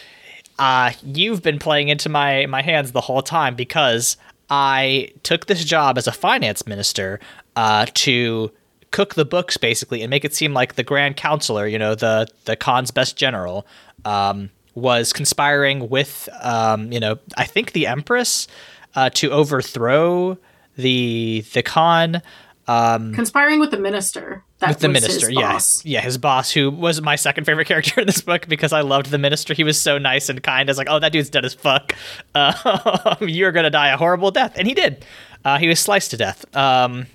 Uh, you've been playing into my, my hands the whole time because I took this job as a finance minister uh, to cook the books, basically, and make it seem like the Grand Counselor, you know, the, the Khan's best general, um, was conspiring with, um, you know, I think the Empress uh, to overthrow the the Khan. Um, conspiring with the minister. That with the was minister, his yeah, boss. yeah, his boss, who was my second favorite character in this book because I loved the minister. He was so nice and kind. I was like, oh, that dude's dead as fuck. Uh, you're gonna die a horrible death, and he did. Uh, he was sliced to death. Um,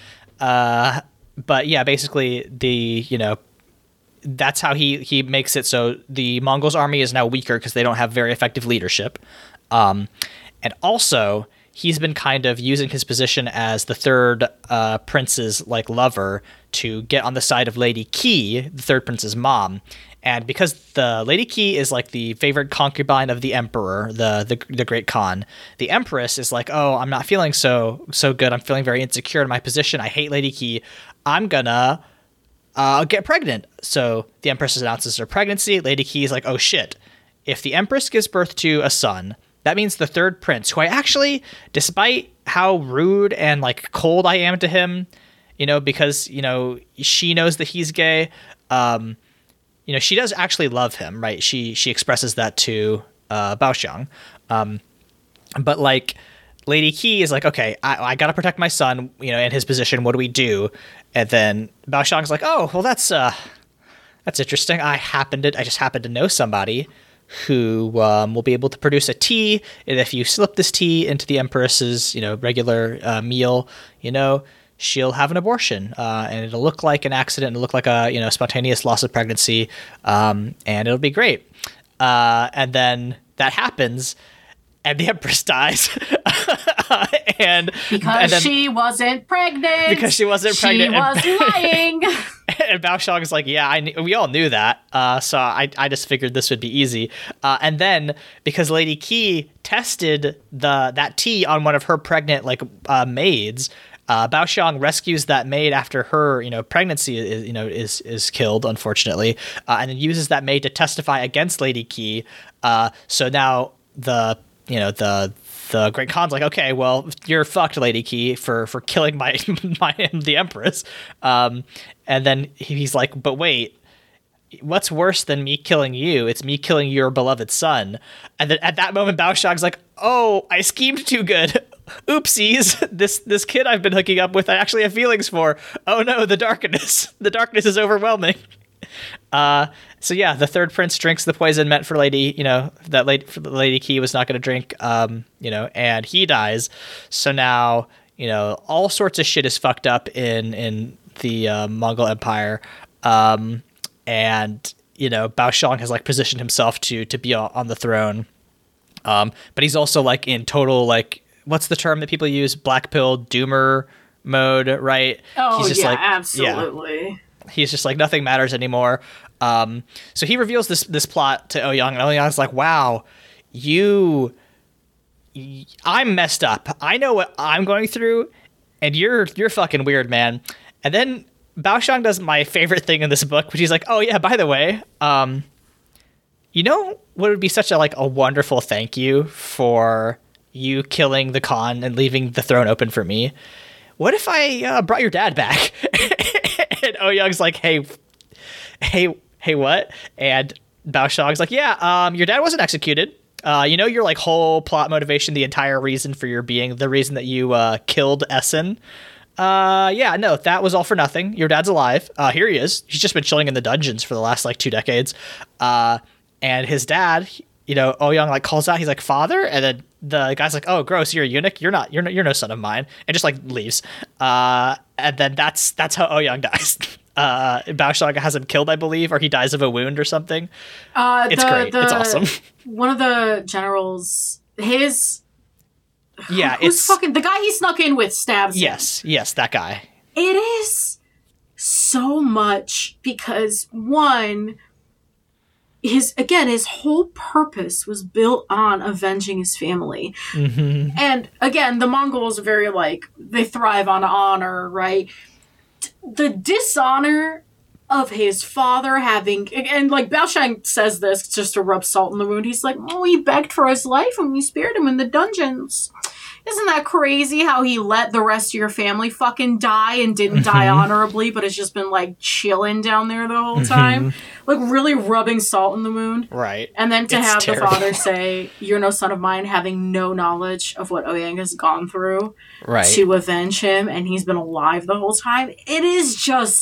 uh, but yeah, basically the you know. That's how he, he makes it so the Mongols' army is now weaker because they don't have very effective leadership. Um, and also, he's been kind of using his position as the third uh, prince's like lover to get on the side of Lady Qi, the third prince's mom. And because the Lady Qi is like the favorite concubine of the emperor, the, the the Great Khan, the Empress is like, oh, I'm not feeling so so good. I'm feeling very insecure in my position. I hate Lady Qi. I'm gonna... Uh, get pregnant. So the Empress announces her pregnancy. Lady Qi is like, oh shit. If the Empress gives birth to a son, that means the third prince, who I actually, despite how rude and like cold I am to him, you know, because, you know, she knows that he's gay, um, you know, she does actually love him, right? She she expresses that to uh, Bao Xiang. Um, but like, Lady Qi is like, okay, I, I gotta protect my son, you know, in his position. What do we do? And then Bao Xiang's like, oh, well, that's uh, that's interesting. I happened to, I just happen to know somebody who um, will be able to produce a tea, and if you slip this tea into the Empress's, you know, regular uh, meal, you know, she'll have an abortion, uh, and it'll look like an accident, it'll look like a, you know, spontaneous loss of pregnancy, um, and it'll be great. Uh, and then that happens. And the Empress dies, and because and then, she wasn't pregnant. Because she wasn't pregnant. She was lying. And Bao Xiang is like, yeah, I knew, we all knew that. Uh, so I I just figured this would be easy. Uh, and then because Lady Qi tested the that tea on one of her pregnant like uh, maids, uh, Bao Xiang rescues that maid after her you know pregnancy is you know is is killed, unfortunately, uh, and then uses that maid to testify against Lady Qi. Uh, so now the You know, the the Great Khan's like, okay, well, you're fucked, Lady Qi, for, for killing my, my the Empress. Um, and then he's like, but wait, what's worse than me killing you? It's me killing your beloved son. And then at that moment, Bao Xiang's like, oh, I schemed too good. Oopsies. This this kid I've been hooking up with, I actually have feelings for. Oh no, the darkness. The darkness is overwhelming. Uh, so yeah, the third prince drinks the poison meant for Lady, you know, that lady, for the Lady Qi was not going to drink, um, you know, and he dies. So now, you know, all sorts of shit is fucked up in, in the, uh, Mongol Empire. Um, and, you know, Bao Xiang has like positioned himself to, to be on the throne. Um, but he's also like in total, like, what's the term that people use? Black pill doomer mode, right? Oh, he's just yeah, like, absolutely. Yeah. He's just like, nothing matters anymore. Um, so he reveals this this plot to Ouyang, and Ouyang's like, wow, you, y- I'm messed up. I know what I'm going through, and you're you're fucking weird, man. And then Bao Xiang does my favorite thing in this book, which he's like, oh yeah, by the way, um, you know what would be such a like a wonderful thank you for you killing the Khan and leaving the throne open for me? What if I uh, brought your dad back? And Ouyang's like, hey, hey, hey, what? And Bao Xiang's like, yeah, um, your dad wasn't executed. Uh, you know, your like whole plot motivation, the entire reason for your being, the reason that you uh, killed Essen. Uh, yeah, no, that was all for nothing. Your dad's alive. Uh, here he is. He's just been chilling in the dungeons for the last like two decades. Uh, and his dad, you know, Ouyang like calls out. He's like, father, and then the guy's like, oh, gross, you're a eunuch. You're not. You're no, you're no son of mine, and just like leaves. Uh, and then that's that's how Ouyang dies. Uh, Bao Xiang has him killed, I believe, or he dies of a wound or something. Uh, it's the, great. The, it's awesome. One of the generals, his Yeah, who's it's fucking the guy he snuck in with stabs him. Yes, yes, that guy. It is so much because one, his again, his whole purpose was built on avenging his family. Mm-hmm. And again, the Mongols are very like they thrive on honor, right? The dishonor of his father having, and like Baoshang says this just to rub salt in the wound. He's like, oh, he begged for his life and we spared him in the dungeons. Isn't that crazy how he let the rest of your family fucking die and didn't die honorably, but has just been like chilling down there the whole time? Like really rubbing salt in the wound. Right. And then to It's have terrible. the father say, you're no son of mine, having no knowledge of what Oyang has gone through Right. to avenge him, and he's been alive the whole time. It is just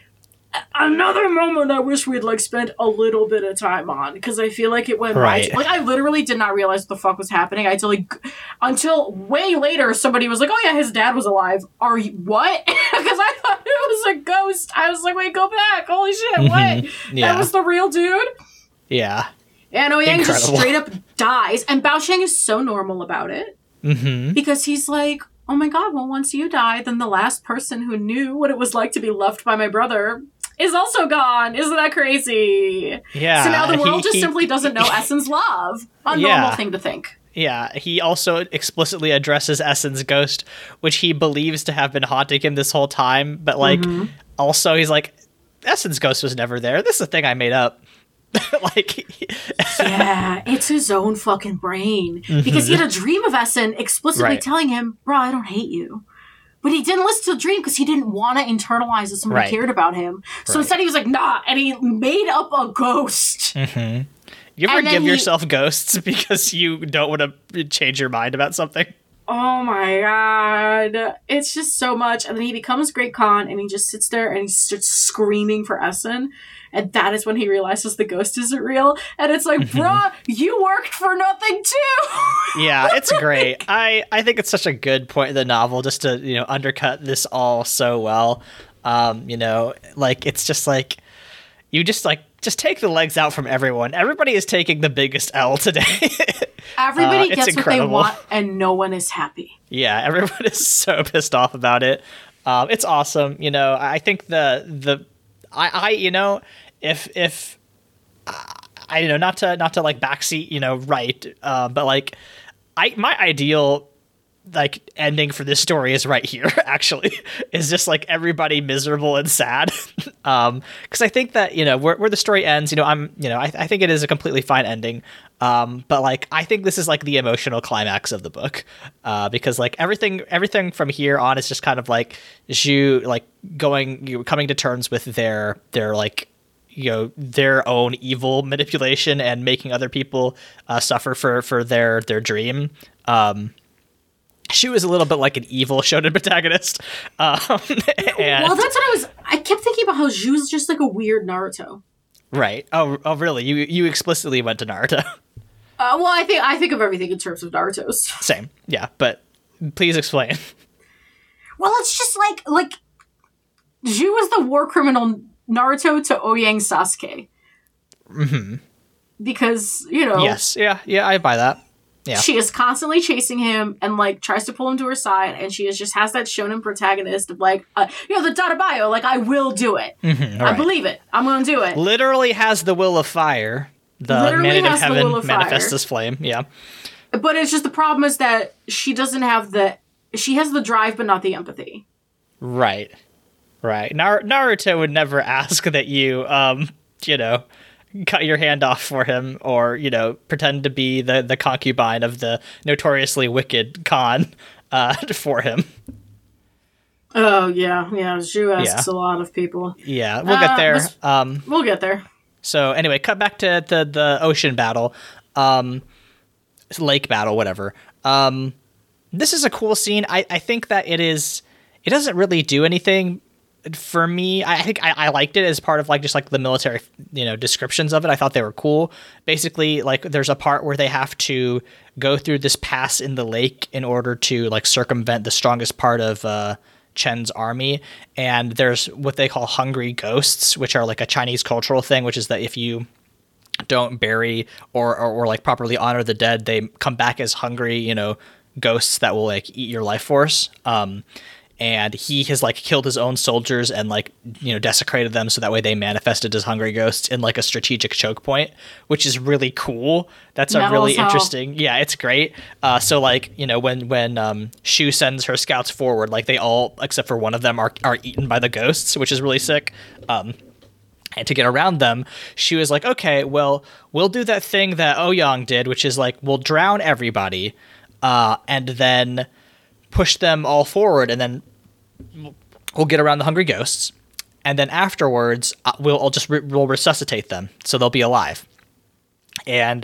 another moment I wish we'd like spent a little bit of time on, because I feel like it went right. Right. Like I literally did not realize what the fuck was happening. I until like until way later somebody was like, "Oh yeah, his dad was alive." Are you what? Because I thought it was a ghost. I was like, "Wait, go back! Holy shit! What? Yeah. That was the real dude." Yeah. And Oyang just Incredible. straight up dies, and Baoshang is so normal about it Mm-hmm. because he's like, "Oh my god! Well, once you die, then the last person who knew what it was like to be loved by my brother is also gone. Isn't that crazy?" Yeah. So now the world he- just he- simply doesn't know Essen's love. A normal Yeah. thing to think. Yeah, he also explicitly addresses Essen's ghost, which he believes to have been haunting him this whole time. But like, Mm-hmm. also he's like, Essen's ghost was never there. This is a thing I made up. like, Yeah, it's his own fucking brain. Because he had a dream of Essen explicitly Right. telling him, bro, I don't hate you. But he didn't listen to the dream because he didn't want to internalize that somebody Right. cared about him. So Right. instead he was like, nah, and he made up a ghost. you ever And then give he- yourself ghosts because you don't want to change your mind about something? Oh my god. It's just so much. And then he becomes Great Khan and he just sits there and he starts screaming for Essen. And that is when he realizes the ghost isn't real. And it's like, bruh, you worked for nothing too. Yeah, it's great. I, I think it's such a good point in the novel just to, you know, undercut this all so well. Um, you know, like, it's just like, you just like, just take the legs out from everyone. Everybody is taking the biggest L today. Everybody Uh, it's gets what they incredible. want and no one is happy. Yeah, everyone is so pissed off about it. Um, it's awesome. You know, I think the, the, I, I, you know, if, if, I, you know, not to, not to like backseat, you know, right. Uh, but like, I, my ideal, like ending for this story is right here, actually, is just like everybody miserable and sad. um, cause I think that, you know, where, where the story ends, you know, I'm, you know, I, I think it is a completely fine ending. Um, but like, I think this is like the emotional climax of the book, uh, because like everything, everything from here on is just kind of like Zhu, like going, you know, coming to terms with their, their like, you know, their own evil manipulation and making other people, uh, suffer for, for their, their dream. Um, She was a little bit like an evil shonen protagonist. Um, and, Well, that's what I was. I kept thinking about how Zhu's just like a weird Naruto. right. Oh, oh, really? You you explicitly went to Naruto. Uh, well, I think I think of everything in terms of Naruto's. Same. Yeah, but please explain. Well, it's just like like Zhu is the war criminal Naruto to Oyang Sasuke. Mm-hmm. Because you know, Yes. Yeah. Yeah. I buy that. Yeah. she is constantly chasing him and like tries to pull him to her side, and she is just has that shonen protagonist of like, uh, you know, the Tadabayo, like I will do it. Mhm, I right. believe it. I'm gonna do it. Literally has the will of fire. The Literally man of has the heaven will of manifests fire. as flame. Yeah. But it's just the problem is that she doesn't have the she has the drive but not the empathy. Right. Right. Nar- Naruto would never ask that you, um, you know, cut your hand off for him or, you know, pretend to be the, the concubine of the notoriously wicked Khan uh, for him. Oh yeah, yeah. Zhu asks Yeah. a lot of people. Yeah, we'll Uh, get there. this- Um, We'll get there. so anyway, cut back to the, the ocean battle. Um, lake battle, whatever. Um, this is a cool scene. I, I think that it is, it doesn't really do anything for me. I think I, I liked it as part of like, just like the military, you know, descriptions of it. I thought they were cool. Basically, like there's a part where they have to go through this pass in the lake in order to like circumvent the strongest part of, uh, Chen's army. And there's what they call hungry ghosts, which are like a Chinese cultural thing, which is that if you don't bury or, or, or like properly honor the dead, they come back as hungry, you know, ghosts that will like eat your life force. Um, and he has like killed his own soldiers and like, you know, desecrated them so that way they manifested as hungry ghosts in like a strategic choke point, which is really cool. That's a really interesting. Yeah, it's great. Uh, so like, you know, when when um, Shu sends her scouts forward, like they all except for one of them are are eaten by the ghosts, which is really sick. Um, and to get around them, she was like, okay, well, we'll do that thing that Ouyang did, which is like we'll drown everybody, uh, and then push them all forward, and then we'll get around the hungry ghosts, and then afterwards uh, we'll I'll just re- we'll resuscitate them so they'll be alive. And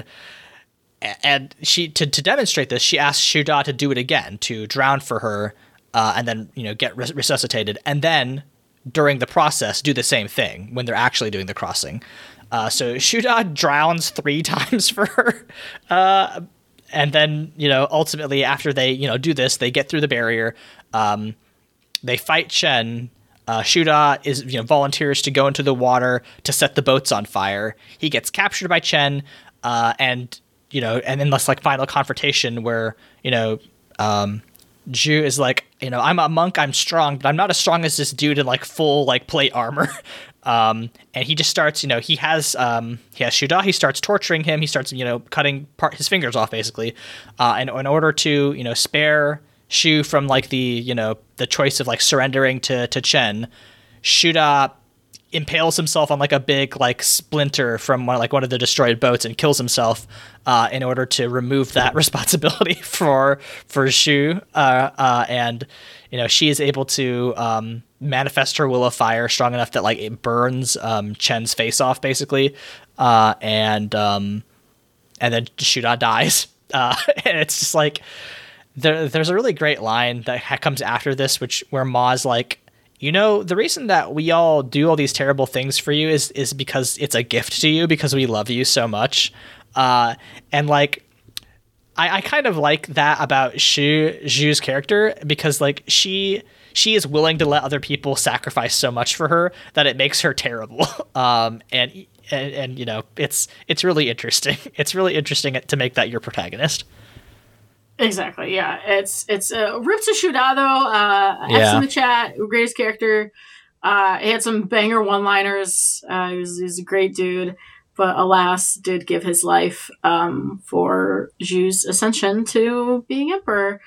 and she to, to demonstrate this, she asked Shu Da to do it again, to drown for her, uh, and then you know get res- resuscitated, and then during the process do the same thing when they're actually doing the crossing. Uh, so Shu Da drowns three times for her. Uh, and then, you know, ultimately after they, you know, do this, they get through the barrier. Um, they fight Chen. Uh, Shu Da is, you know, volunteers to go into the water to set the boats on fire. He gets captured by Chen. Uh, and, you know, and then this like final confrontation where, you know, um, Zhu is like, you know, I'm a monk, I'm strong, but I'm not as strong as this dude in like full like plate armor. Um, and he just starts, you know, he has, um, he has Shu Da, he starts torturing him. He starts, you know, cutting part his fingers off basically. Uh, and in order to, you know, spare Shu from like the, you know, the choice of like surrendering to, to Chen, Shu Da impales himself on like a big like splinter from one, like one of the destroyed boats and kills himself, uh, in order to remove that responsibility for, for Shu. Uh, uh, and, you know, she is able to, um, manifest her will of fire strong enough that like it burns um Chen's face off basically, uh and um and then Shu Da dies, uh and it's just like there there's a really great line that ha- comes after this, which where Ma's like, you know, the reason that we all do all these terrible things for you is is because it's a gift to you, because we love you so much. Uh and like I, I kind of like that about Shu Zhu's character, because like she she is willing to let other people sacrifice so much for her that it makes her terrible. Um, and, and, and, you know, it's, it's really interesting. It's really interesting to make that your protagonist. Exactly. Yeah. It's, it's, uh, Rip to Shu Da though. Uh, X yeah. in the chat, greatest character. Uh, he had some banger one-liners. Uh, he was, he was a great dude, but alas did give his life, um, for Zhu's ascension to being emperor.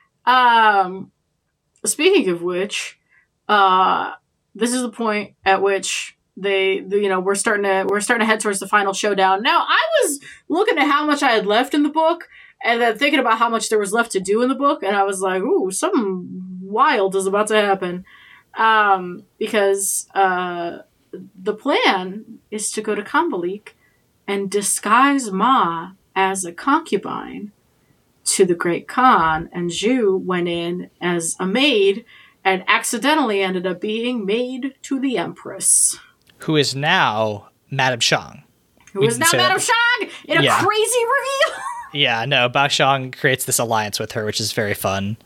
Um, Speaking of which, uh, this is the point at which they, the, you know, we're starting to we're starting to head towards the final showdown. Now, I was looking at how much I had left in the book, and then thinking about how much there was left to do in the book, and I was like, "Ooh, something wild is about to happen," um, because uh, the plan is to go to Kambalik and disguise Ma as a concubine to the Great Khan, and Zhu went in as a maid and accidentally ended up being maid to the Empress. Who is now Madame Shang. Who is now Madame Shang in a yeah. crazy reveal! Yeah, no, Bao Shang creates this alliance with her, which is very fun.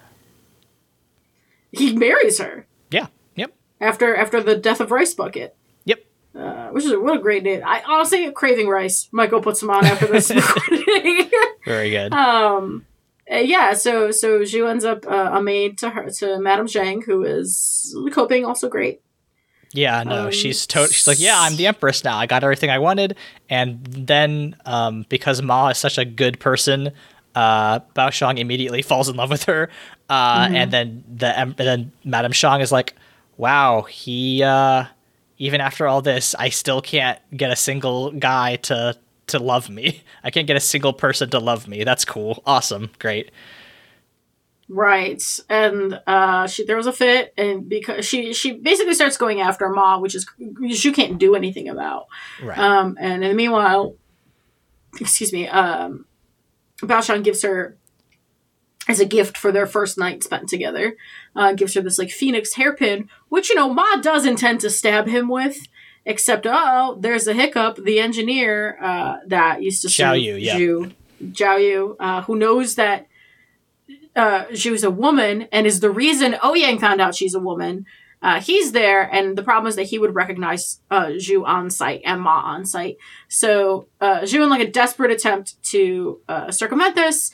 He marries her. Yeah, yep. After after the death of Rice Bucket. Yep. Uh, which is what a great name. I honestly, Craving Rice. Might go put some on after this recording. Very good. Um... Uh, yeah, so so Zhu ends up uh, a maid to her to Madame Zhang, who is coping also great. Yeah, no, um, she's to- she's like, yeah, I'm the Empress now. I got everything I wanted, and then um, because Ma is such a good person, uh, Bao Shang immediately falls in love with her, uh, mm-hmm. and then the and then Madame Shang is like, wow, he uh, even after all this, I still can't get a single guy to. to love me. I can't get a single person to love me. That's cool. Awesome. Great. Right. And uh, she, there was a fit, and because she, she basically starts going after Ma, which is, you can't do anything about. Right. Um, and in the meanwhile, excuse me, um, Bao Shang gives her, as a gift for their first night spent together, uh, gives her this like phoenix hairpin, which, you know, Ma does intend to stab him with. Except, oh, there's a hiccup. The engineer uh, that used to Zhao Yu, yeah. Zhu, Zhao Yu, uh, who knows that uh, Zhu's a woman and is the reason Ouyang found out she's a woman. Uh, he's there, and the problem is that he would recognize uh, Zhu on site and Ma on site. So uh, Zhu, in like a desperate attempt to uh, circumvent this,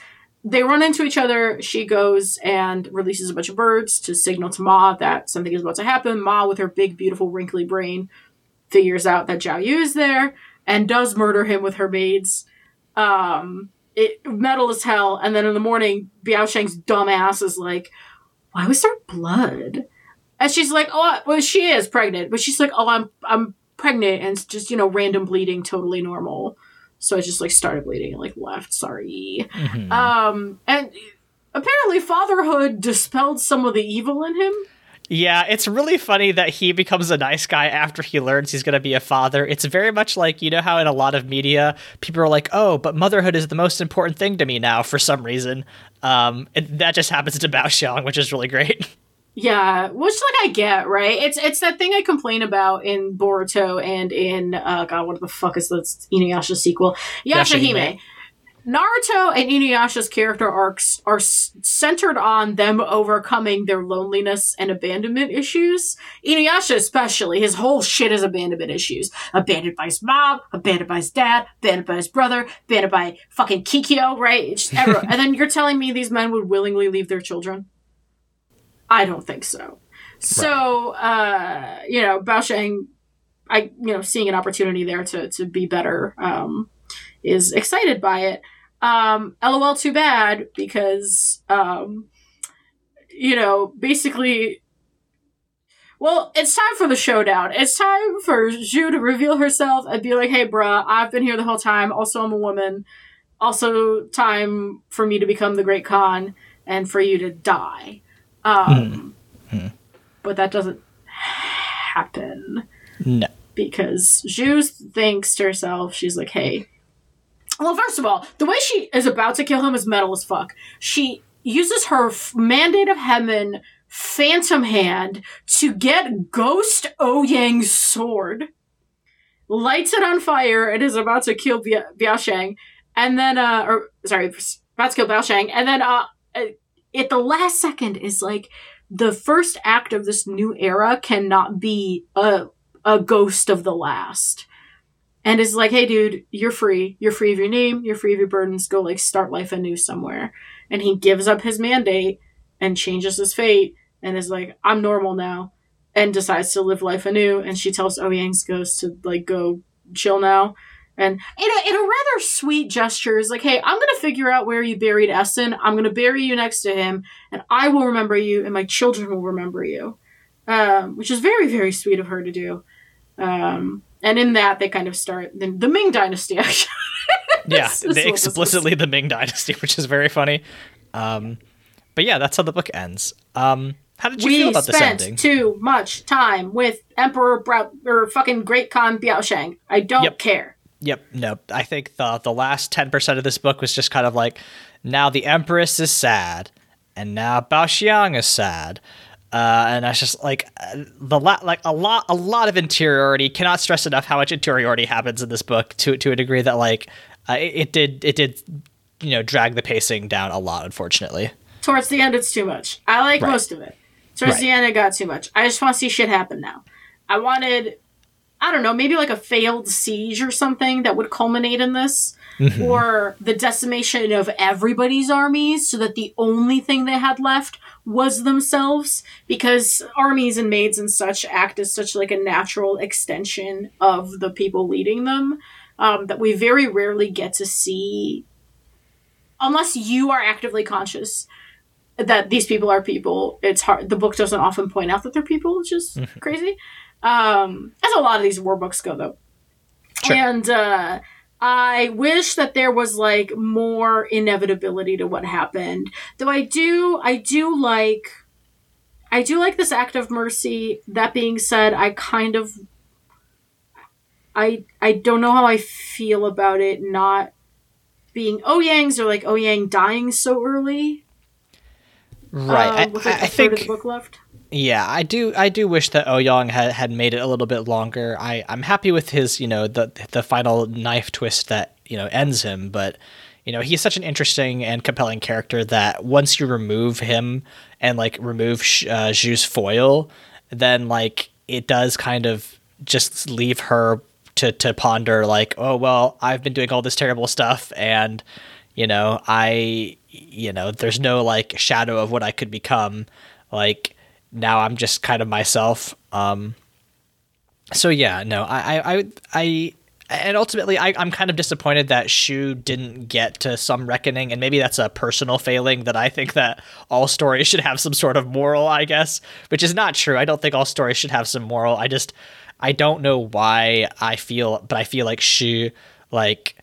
they run into each other. She goes and releases a bunch of birds to signal to Ma that something is about to happen. Ma, with her big, beautiful, wrinkly brain, figures out that Zhao Yu is there and does murder him with her maids. Um, it metal as hell. And then in the morning, Biao Sheng's dumb ass is like, why was there blood? And she's like, oh, well, she is pregnant, but she's like, oh, I'm, I'm pregnant, and it's just, you know, random bleeding, totally normal. So I just like started bleeding and like left. Sorry. Mm-hmm. Um, and apparently fatherhood dispelled some of the evil in him. Yeah, it's really funny that he becomes a nice guy after he learns he's going to be a father. It's very much like, you know how in a lot of media, people are like, oh, but motherhood is the most important thing to me now for some reason. Um, and that just happens to Bao Xiang, which is really great. Yeah, which, like, I get, right? It's it's that thing I complain about in Boruto and in, uh, God, what the fuck is this Inuyasha sequel? Yashahime. Naruto and Inuyasha's character arcs are s- centered on them overcoming their loneliness and abandonment issues. Inuyasha especially, his whole shit is abandonment issues. Abandoned by his mom, abandoned by his dad, abandoned by his brother, abandoned by fucking Kikyo, right? It's just everyone. And then you're telling me these men would willingly leave their children? I don't think so. So, uh, you know, Bao Sheng, I, you know, seeing an opportunity there to, to be better, um, is excited by it. Um, LOL, too bad, because, um, you know, basically, well, it's time for the showdown. It's time for Zhu to reveal herself and be like, hey, bruh, I've been here the whole time. Also, I'm a woman. Also, time for me to become the Great Khan and for you to die. Um, mm. But that doesn't happen. No. Because Zhu thinks to herself, she's like, hey. Well, first of all, the way she is about to kill him is metal as fuck. She uses her f- Mandate of Heaven Phantom Hand to get Ghost Ouyang's sword, lights it on fire, and is about to kill Bia- Biao Sheng, and then, uh, or, sorry, about to kill Biao Sheng, and then, uh, at the last second is like, the first act of this new era cannot be a, a ghost of the last. And is like, hey dude, you're free. You're free of your name, you're free of your burdens, go like start life anew somewhere. And he gives up his mandate and changes his fate and is like, I'm normal now, and decides to live life anew. And she tells Ouyang's ghost to like go chill now. And in a, in a rather sweet gesture is like, hey, I'm going to figure out where you buried Essen. I'm going to bury you next to him, and I will remember you, and my children will remember you. Um, which is very, very sweet of her to do. Um, and in that, they kind of start the, the Ming Dynasty, actually. Yeah, they explicitly the Ming Dynasty, which is very funny. Um, but yeah, that's how the book ends. Um, how did you we feel about this ending? We spent too much time with Emperor Bra- or fucking Great Khan Biao Sheng. I don't yep. care. Yep, no. I think the the last ten percent of this book was just kind of like, now the Empress is sad, and now Bao Xiang is sad. Uh, and I was just like, the la- like a lot a lot of interiority. Cannot stress enough how much interiority happens in this book to to a degree that like uh, it, it did it did you know drag the pacing down a lot, unfortunately. Towards the end, it's too much. I like right. most of it. Towards right. the end, it got too much. I just want to see shit happen now. I wanted, I don't know, maybe like a failed siege or something that would culminate in this. Mm-hmm. Or the decimation of everybody's armies so that the only thing they had left was themselves. Because armies and maids and such act as such like a natural extension of the people leading them. Um, that we very rarely get to see unless you are actively conscious that these people are people. It's hard. The book doesn't often point out that they're people, which is mm-hmm. crazy. Um, as a lot of these war books go, though. Sure. And uh, I wish that there was like more inevitability to what happened. Though I do, I do like, I do like this act of mercy. That being said, I kind of, I I don't know how I feel about it not being Ouyang's or like Ouyang dying so early. Right. Uh, with like I, I a third think of the book left. Yeah, I do. I do wish that Ouyang had, had made it a little bit longer. I I'm happy with his, you know, the the final knife twist that you know ends him. But you know, he's such an interesting and compelling character that once you remove him and like remove uh, Zhu's foil, then like it does kind of just leave her to to ponder like, oh well, I've been doing all this terrible stuff, and You know, I, you know, there's no like shadow of what I could become. Like now I'm just kind of myself. Um, so yeah, no, I, I, I, I and ultimately I, I'm kind of disappointed that Shu didn't get to some reckoning, and maybe that's a personal failing that I think that all stories should have some sort of moral, I guess, which is not true. I don't think all stories should have some moral. I just, I don't know why I feel, but I feel like Shu, like,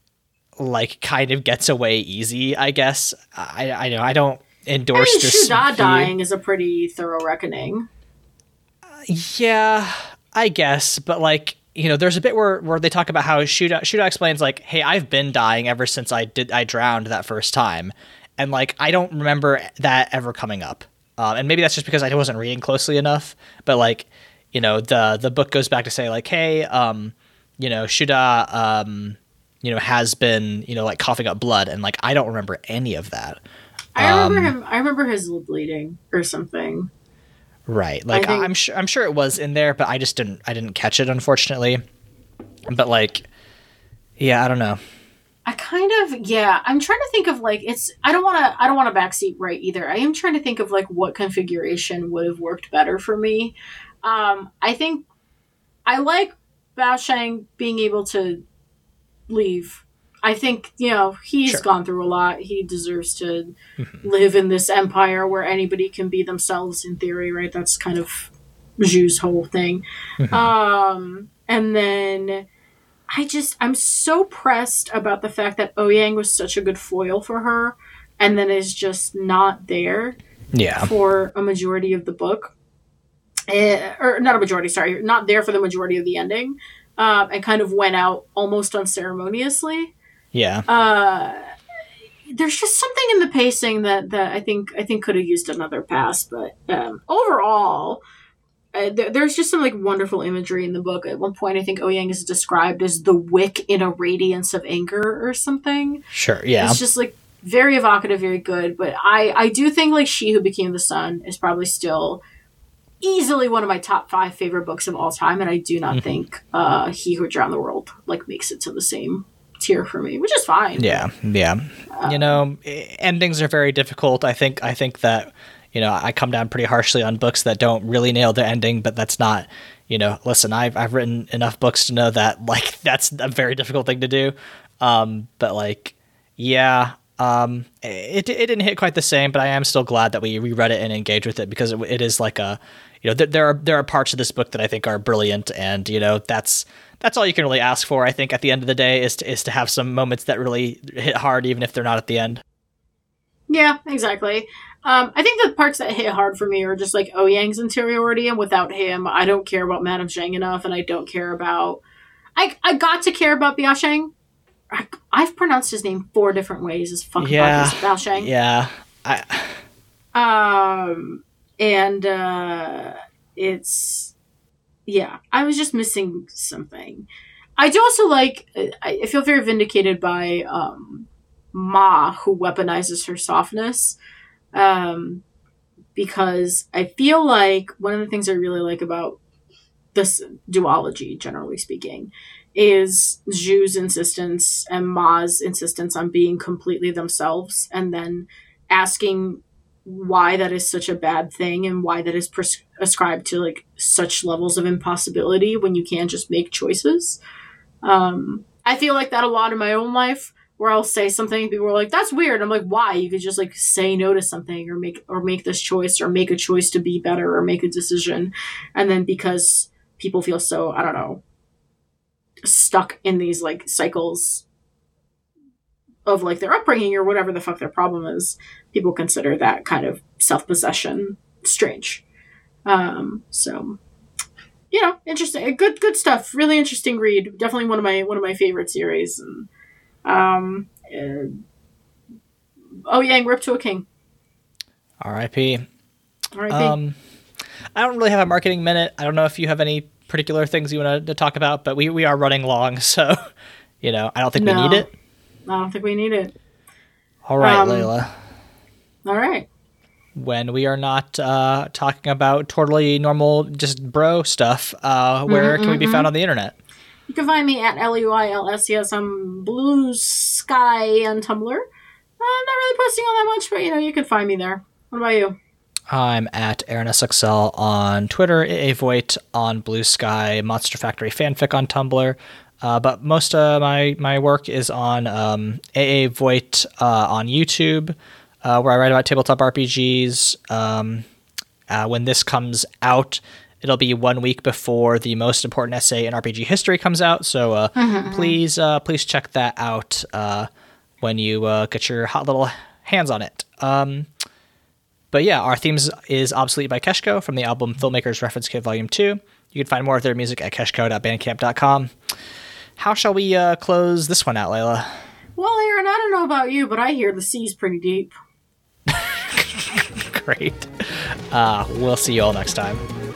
like kind of gets away easy, I guess. I I know I don't endorse I mean, this. Shuda dying is a pretty thorough reckoning. Uh, yeah, I guess, but like, you know, there's a bit where, where they talk about how Shuda Shuda explains like, hey, I've been dying ever since I did I drowned that first time, and like I don't remember that ever coming up. Um, and maybe that's just because I wasn't reading closely enough. But like, you know, the the book goes back to say like, hey, um, you know, Shuda, um. you know, has been, you know, like coughing up blood, and like I don't remember any of that. I remember um, him. I remember his bleeding or something. Right, like think, I'm sure. I'm sure it was in there, but I just didn't. I didn't catch it, unfortunately. But like, yeah, I don't know. I kind of yeah. I'm trying to think of like it's. I don't want to. I don't want a backseat right either. I am trying to think of like what configuration would have worked better for me. Um, I think I like Bao Sheng being able to leave. I think, you know, he's sure. gone through a lot. He deserves to mm-hmm. live in this empire where anybody can be themselves in theory, right? That's kind of Zhu's whole thing. Mm-hmm. Um, and then I just, I'm so pressed about the fact that Ouyang was such a good foil for her and then is just not there yeah. for a majority of the book. Uh, or not a majority, sorry, not there for the majority of the ending. Um, and kind of went out almost unceremoniously. Yeah. Uh, there's just something in the pacing that, that I think I think could have used another pass. But um, overall, uh, th- there's just some like wonderful imagery in the book. At one point, I think Ouyang is described as the wick in a radiance of anger or something. Sure. Yeah. It's just like very evocative, very good. But I I do think like She Who Became the Sun is probably still easily one of my top five favorite books of all time, and I do not mm-hmm. think uh, He Who Drowned the World like makes it to the same tier for me, which is fine. Yeah, yeah. Um, you know, endings are very difficult. I think. I think that you know I come down pretty harshly on books that don't really nail the ending, but that's not. You know, listen, I've I've written enough books to know that like that's a very difficult thing to do. Um, but like, yeah. Um, it it didn't hit quite the same, but I am still glad that we reread it and engaged with it because it, it is like a, you know, th- there are there are parts of this book that I think are brilliant, and you know that's that's all you can really ask for. I think at the end of the day is to, is to have some moments that really hit hard, even if they're not at the end. Yeah, exactly. Um, I think the parts that hit hard for me are just like Ouyang's interiority, and without him, I don't care about Madame Zheng enough, and I don't care about. I I got to care about Bao Sheng. I, I've pronounced his name four different ways. As fucking yeah, Bao Sheng. Yeah. I. Um, and uh, it's yeah. I was just missing something. I do also like. I, I feel very vindicated by um, Ma, who weaponizes her softness. Um, because I feel like one of the things I really like about this duology, generally speaking, is Zhu's insistence and Ma's insistence on being completely themselves, and then asking why that is such a bad thing and why that is pres- ascribed to like such levels of impossibility when you can't just make choices. Um, I feel like that a lot in my own life, where I'll say something and people are like, that's weird. I'm like, why? You could just like say no to something or make or make this choice or make a choice to be better or make a decision. And then because people feel so, I don't know, stuck in these like cycles of like their upbringing or whatever the fuck their problem is, people consider that kind of self-possession strange. Um, so, you know, interesting, good, good stuff. Really interesting read. Definitely one of my, one of my favorite series. And, um, uh, Ouyang, Rip to a King. R I P R I P Um, I don't really have a marketing minute. I don't know if you have any particular things you want to talk about, but we, we are running long, so, you know, I don't think no, we need it. I don't think we need it. All right, um, Layla. All right. When we are not uh, talking about totally normal, just bro stuff, uh, where mm-hmm, can we be found on the internet? You can find me at L U I L S. Yes, I'm Blue Sky on Tumblr. Uh, I'm not really posting all that much, but, you know, you can find me there. What about you? I'm at Aaron S X L on Twitter, A A Voigt on Blue Sky, Monster Factory Fanfic on Tumblr. Uh, but most of my, my work is on um, A A Voigt uh, on YouTube, uh, where I write about tabletop R P Gs. Um, uh, when this comes out, it'll be one week before the most important essay in R P G history comes out. So uh, mm-hmm. please uh, please check that out uh, when you uh, get your hot little hands on it. Um, but yeah, our theme is Obsolete by Keshko from the album Filmmakers Reference Kit Volume two. You can find more of their music at keshko dot bandcamp dot com. How shall we uh, close this one out, Layla? Well, Aaron, I don't know about you, but I hear the sea's pretty deep. Great. Uh, we'll see you all next time.